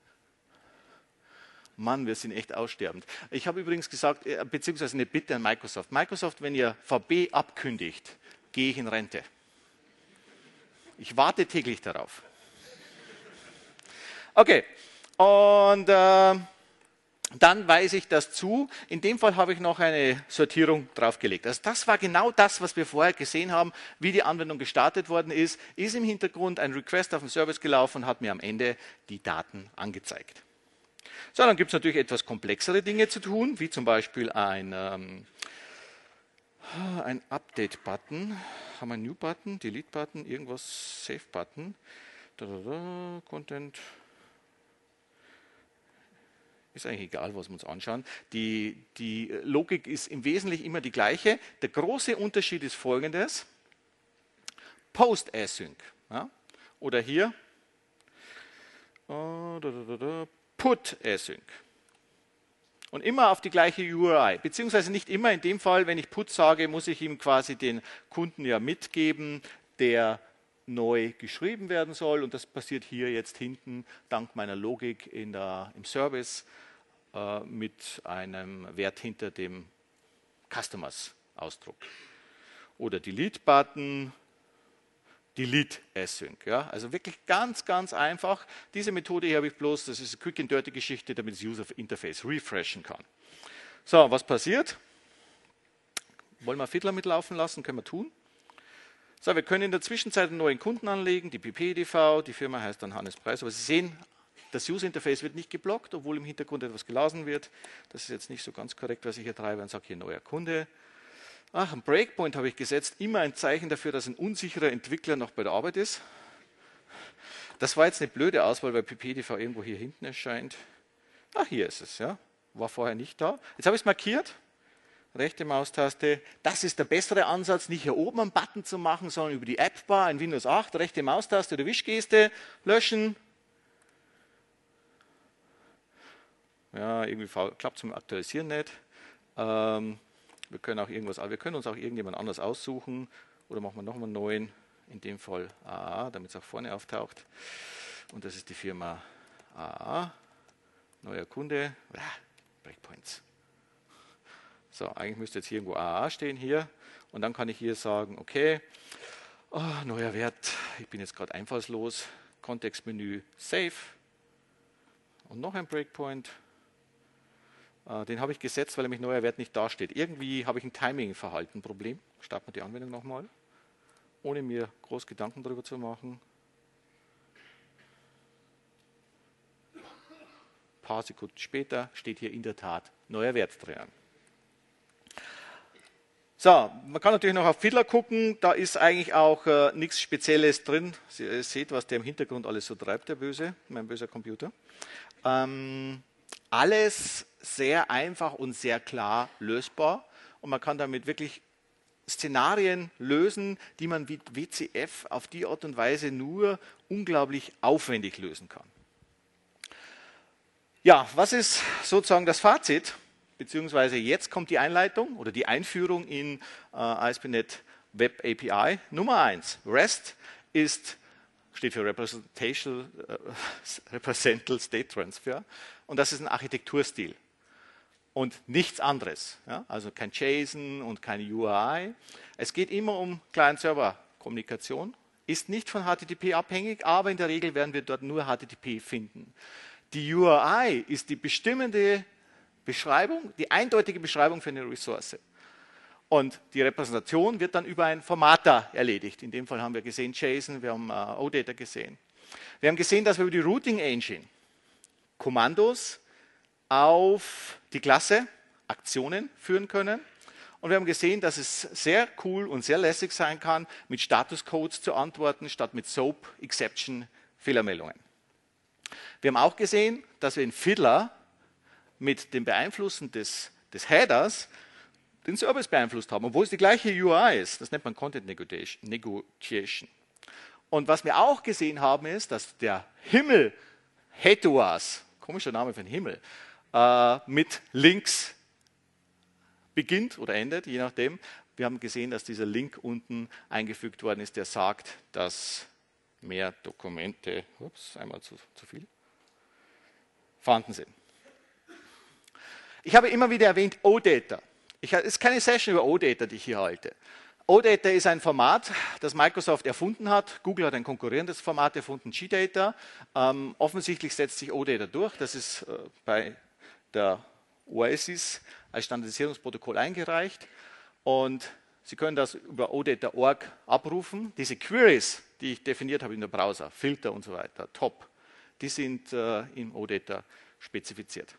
Mann, wir sind echt aussterbend. Ich habe übrigens gesagt, beziehungsweise eine Bitte an Microsoft. Microsoft, wenn ihr V B abkündigt, gehe ich in Rente. Ich warte täglich darauf. Okay, und äh, dann weise ich das zu. In dem Fall habe ich noch eine Sortierung draufgelegt. Also das war genau das, was wir vorher gesehen haben, wie die Anwendung gestartet worden ist. Ist im Hintergrund ein Request auf den Service gelaufen und hat mir am Ende die Daten angezeigt. So, dann gibt es natürlich etwas komplexere Dinge zu tun, wie zum Beispiel ein... Ähm, Ein Update-Button, haben wir einen New-Button, Delete-Button, irgendwas, Save-Button, Content, ist eigentlich egal, was wir uns anschauen. Die, die Logik ist im Wesentlichen immer die gleiche. Der große Unterschied ist folgendes, Post-Async, ja? Oder hier, Put-Async. Und immer auf die gleiche U R I, beziehungsweise nicht immer. In dem Fall, wenn ich Put sage, muss ich ihm quasi den Kunden ja mitgeben, der neu geschrieben werden soll. Und das passiert hier jetzt hinten dank meiner Logik in der, im Service äh, mit einem Wert hinter dem Customers-Ausdruck. Oder Delete-Button, Delete Async. Ja? Also wirklich ganz, ganz einfach. Diese Methode hier habe ich bloß, das ist eine Quick-and-Dirty-Geschichte, damit das User Interface refreshen kann. So, was passiert? Wollen wir Fiddler mitlaufen lassen? Können wir tun. So, wir können in der Zwischenzeit einen neuen Kunden anlegen, die P P D V, die Firma heißt dann Hannes Preis. Aber Sie sehen, das User-Interface wird nicht geblockt, obwohl im Hintergrund etwas gelassen wird. Das ist jetzt nicht so ganz korrekt, was ich hier treibe und sage hier neuer Kunde. Ach, ein Breakpoint habe ich gesetzt, immer ein Zeichen dafür, dass ein unsicherer Entwickler noch bei der Arbeit ist. Das war jetzt eine blöde Auswahl, weil P P D V irgendwo hier hinten erscheint. Ach, hier ist es, ja. War vorher nicht da. Jetzt habe ich es markiert. Rechte Maustaste. Das ist der bessere Ansatz, nicht hier oben einen Button zu machen, sondern über die App-Bar in Windows acht, rechte Maustaste oder Wischgeste, löschen. Ja, irgendwie klappt es zum Aktualisieren nicht. Ähm, Wir können, auch irgendwas, wir können uns auch irgendjemand anders aussuchen oder machen wir nochmal einen neuen, in dem Fall A A, damit es auch vorne auftaucht. Und das ist die Firma A A, neuer Kunde, ah, Breakpoints. So, eigentlich müsste jetzt hier irgendwo A A stehen, hier. Und dann kann ich hier sagen, okay, oh, neuer Wert, ich bin jetzt gerade einfallslos, Kontextmenü, Save. Und noch ein Breakpoint. Den habe ich gesetzt, weil nämlich neuer Wert nicht dasteht. Irgendwie habe ich ein Timing-Verhalten-Problem. Starten wir die Anwendung nochmal, ohne mir groß Gedanken darüber zu machen. Ein paar Sekunden später steht hier in der Tat neuer Wert drin. So, man kann natürlich noch auf Fiddler gucken. Da ist eigentlich auch äh, nichts Spezielles drin. Sie äh, seht, was der im Hintergrund alles so treibt, der Böse, mein böser Computer. Ähm, Alles sehr einfach und sehr klar lösbar und man kann damit wirklich Szenarien lösen, die man mit W C F auf die Art und Weise nur unglaublich aufwendig lösen kann. Ja, was ist sozusagen das Fazit? Beziehungsweise jetzt kommt die Einleitung oder die Einführung in äh, A S P Punkt NET Web A P I. Nummer eins, REST ist steht für Representational, äh, Representational State Transfer und das ist ein Architekturstil und nichts anderes. Ja? Also kein JSON und keine U R I. Es geht immer um Client-Server-Kommunikation, ist nicht von H T T P abhängig, aber in der Regel werden wir dort nur H T T P finden. Die U R I ist die bestimmende Beschreibung, die eindeutige Beschreibung für eine Ressource. Und die Repräsentation wird dann über einen Formatter erledigt. In dem Fall haben wir gesehen JSON, wir haben äh, O Data gesehen. Wir haben gesehen, dass wir über die Routing Engine Kommandos auf die Klasse Aktionen führen können. Und wir haben gesehen, dass es sehr cool und sehr lässig sein kann, mit Statuscodes zu antworten, statt mit SOAP, Exception, Fehlermeldungen. Wir haben auch gesehen, dass wir in Fiddler mit dem Beeinflussen des, des Headers den Service beeinflusst haben, obwohl es die gleiche U R I ist. Das nennt man Content Negotiation. Und was wir auch gesehen haben, ist, dass der Himmel Hetuas, komischer Name für den Himmel, äh, mit Links beginnt oder endet, je nachdem. Wir haben gesehen, dass dieser Link unten eingefügt worden ist, der sagt, dass mehr Dokumente, ups, einmal zu, zu viel, vorhanden sind. Ich habe immer wieder erwähnt O Data. Es ist keine Session über O Data, die ich hier halte. O Data ist ein Format, das Microsoft erfunden hat. Google hat ein konkurrierendes Format erfunden, G Data. Ähm, offensichtlich setzt sich O Data durch. Das ist äh, bei der Oasis als Standardisierungsprotokoll eingereicht. Und Sie können das über O Data Punkt org abrufen. Diese Queries, die ich definiert habe in der Browser, Filter und so weiter, top, die sind äh, im O Data spezifiziert.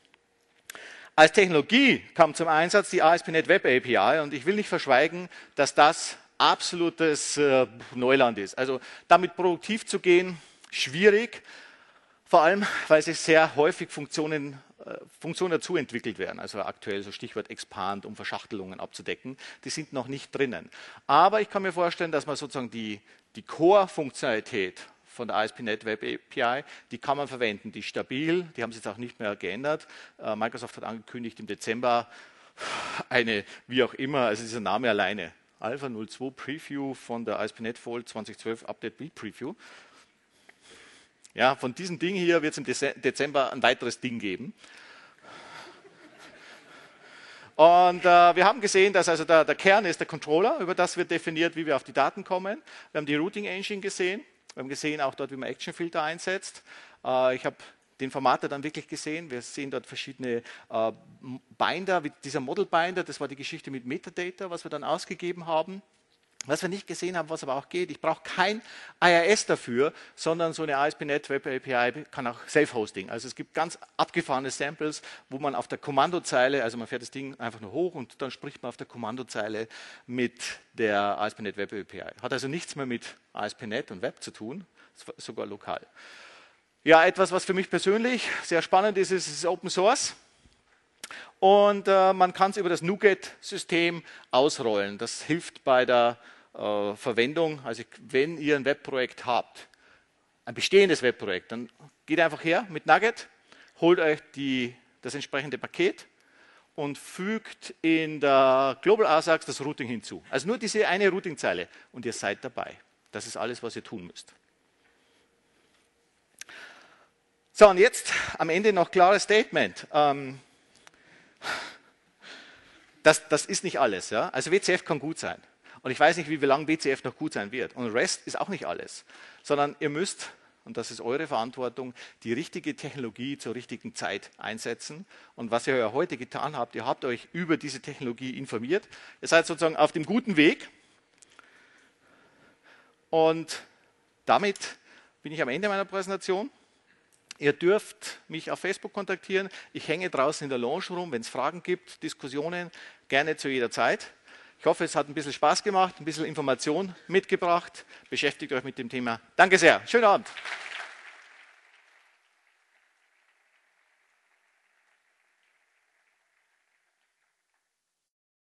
Als Technologie kam zum Einsatz die A S P Punkt NET Web A P I und ich will nicht verschweigen, dass das absolutes äh, Neuland ist. Also damit produktiv zu gehen, schwierig, vor allem, weil sich sehr häufig Funktionen, äh, Funktionen dazu entwickelt werden. Also aktuell so Stichwort Expand, um Verschachtelungen abzudecken, die sind noch nicht drinnen. Aber ich kann mir vorstellen, dass man sozusagen die, die Core-Funktionalität von der A S P Punkt NET Web A P I, die kann man verwenden, die ist stabil, die haben sie jetzt auch nicht mehr geändert. Äh, Microsoft hat angekündigt im Dezember eine, wie auch immer, also dieser Name alleine, Alpha null zwei Preview von der A S P Punkt NET Vault zwanzig zwölf Update Build Preview. Ja, von diesem Ding hier wird es im Dezember ein weiteres Ding geben. Und äh, wir haben gesehen, dass also der, der Kern ist der Controller, über das wird definiert, wie wir auf die Daten kommen. Wir haben die Routing Engine gesehen, wir haben gesehen auch dort, wie man Actionfilter einsetzt. Äh, ich habe den Formater dann wirklich gesehen, wir sehen dort verschiedene äh, Binder, wie dieser Model Binder, das war die Geschichte mit Metadata, was wir dann ausgegeben haben. Was wir nicht gesehen haben, was aber auch geht, ich brauche kein I I S dafür, sondern so eine A S P Punkt NET Web A P I kann auch Self-Hosting. Also es gibt ganz abgefahrene Samples, wo man auf der Kommandozeile, also man fährt das Ding einfach nur hoch und dann spricht man auf der Kommandozeile mit der A S P Punkt NET Web A P I. Hat also nichts mehr mit A S P Punkt NET und Web zu tun, sogar lokal. Ja, etwas, was für mich persönlich sehr spannend ist, ist, ist Open Source. Und äh, man kann es über das NuGet-System ausrollen. Das hilft bei der äh, Verwendung. Also wenn ihr ein Webprojekt habt, ein bestehendes Webprojekt, dann geht einfach her mit NuGet, holt euch die, das entsprechende Paket und fügt in der Global Asax das Routing hinzu. Also nur diese eine Routingzeile und ihr seid dabei. Das ist alles, was ihr tun müsst. So, und jetzt am Ende noch klares Statement. Ähm, Das, das ist nicht alles. Ja? Also W C F kann gut sein. Und ich weiß nicht, wie lange W C F noch gut sein wird. Und REST ist auch nicht alles. Sondern ihr müsst, und das ist eure Verantwortung, die richtige Technologie zur richtigen Zeit einsetzen. Und was ihr ja heute getan habt, ihr habt euch über diese Technologie informiert. Ihr seid sozusagen auf dem guten Weg. Und damit bin ich am Ende meiner Präsentation. Ihr dürft mich auf Facebook kontaktieren. Ich hänge draußen in der Lounge rum. Wenn es Fragen gibt, Diskussionen, gerne zu jeder Zeit. Ich hoffe, es hat ein bisschen Spaß gemacht, ein bisschen Information mitgebracht. Beschäftigt euch mit dem Thema. Danke sehr. Schönen Abend.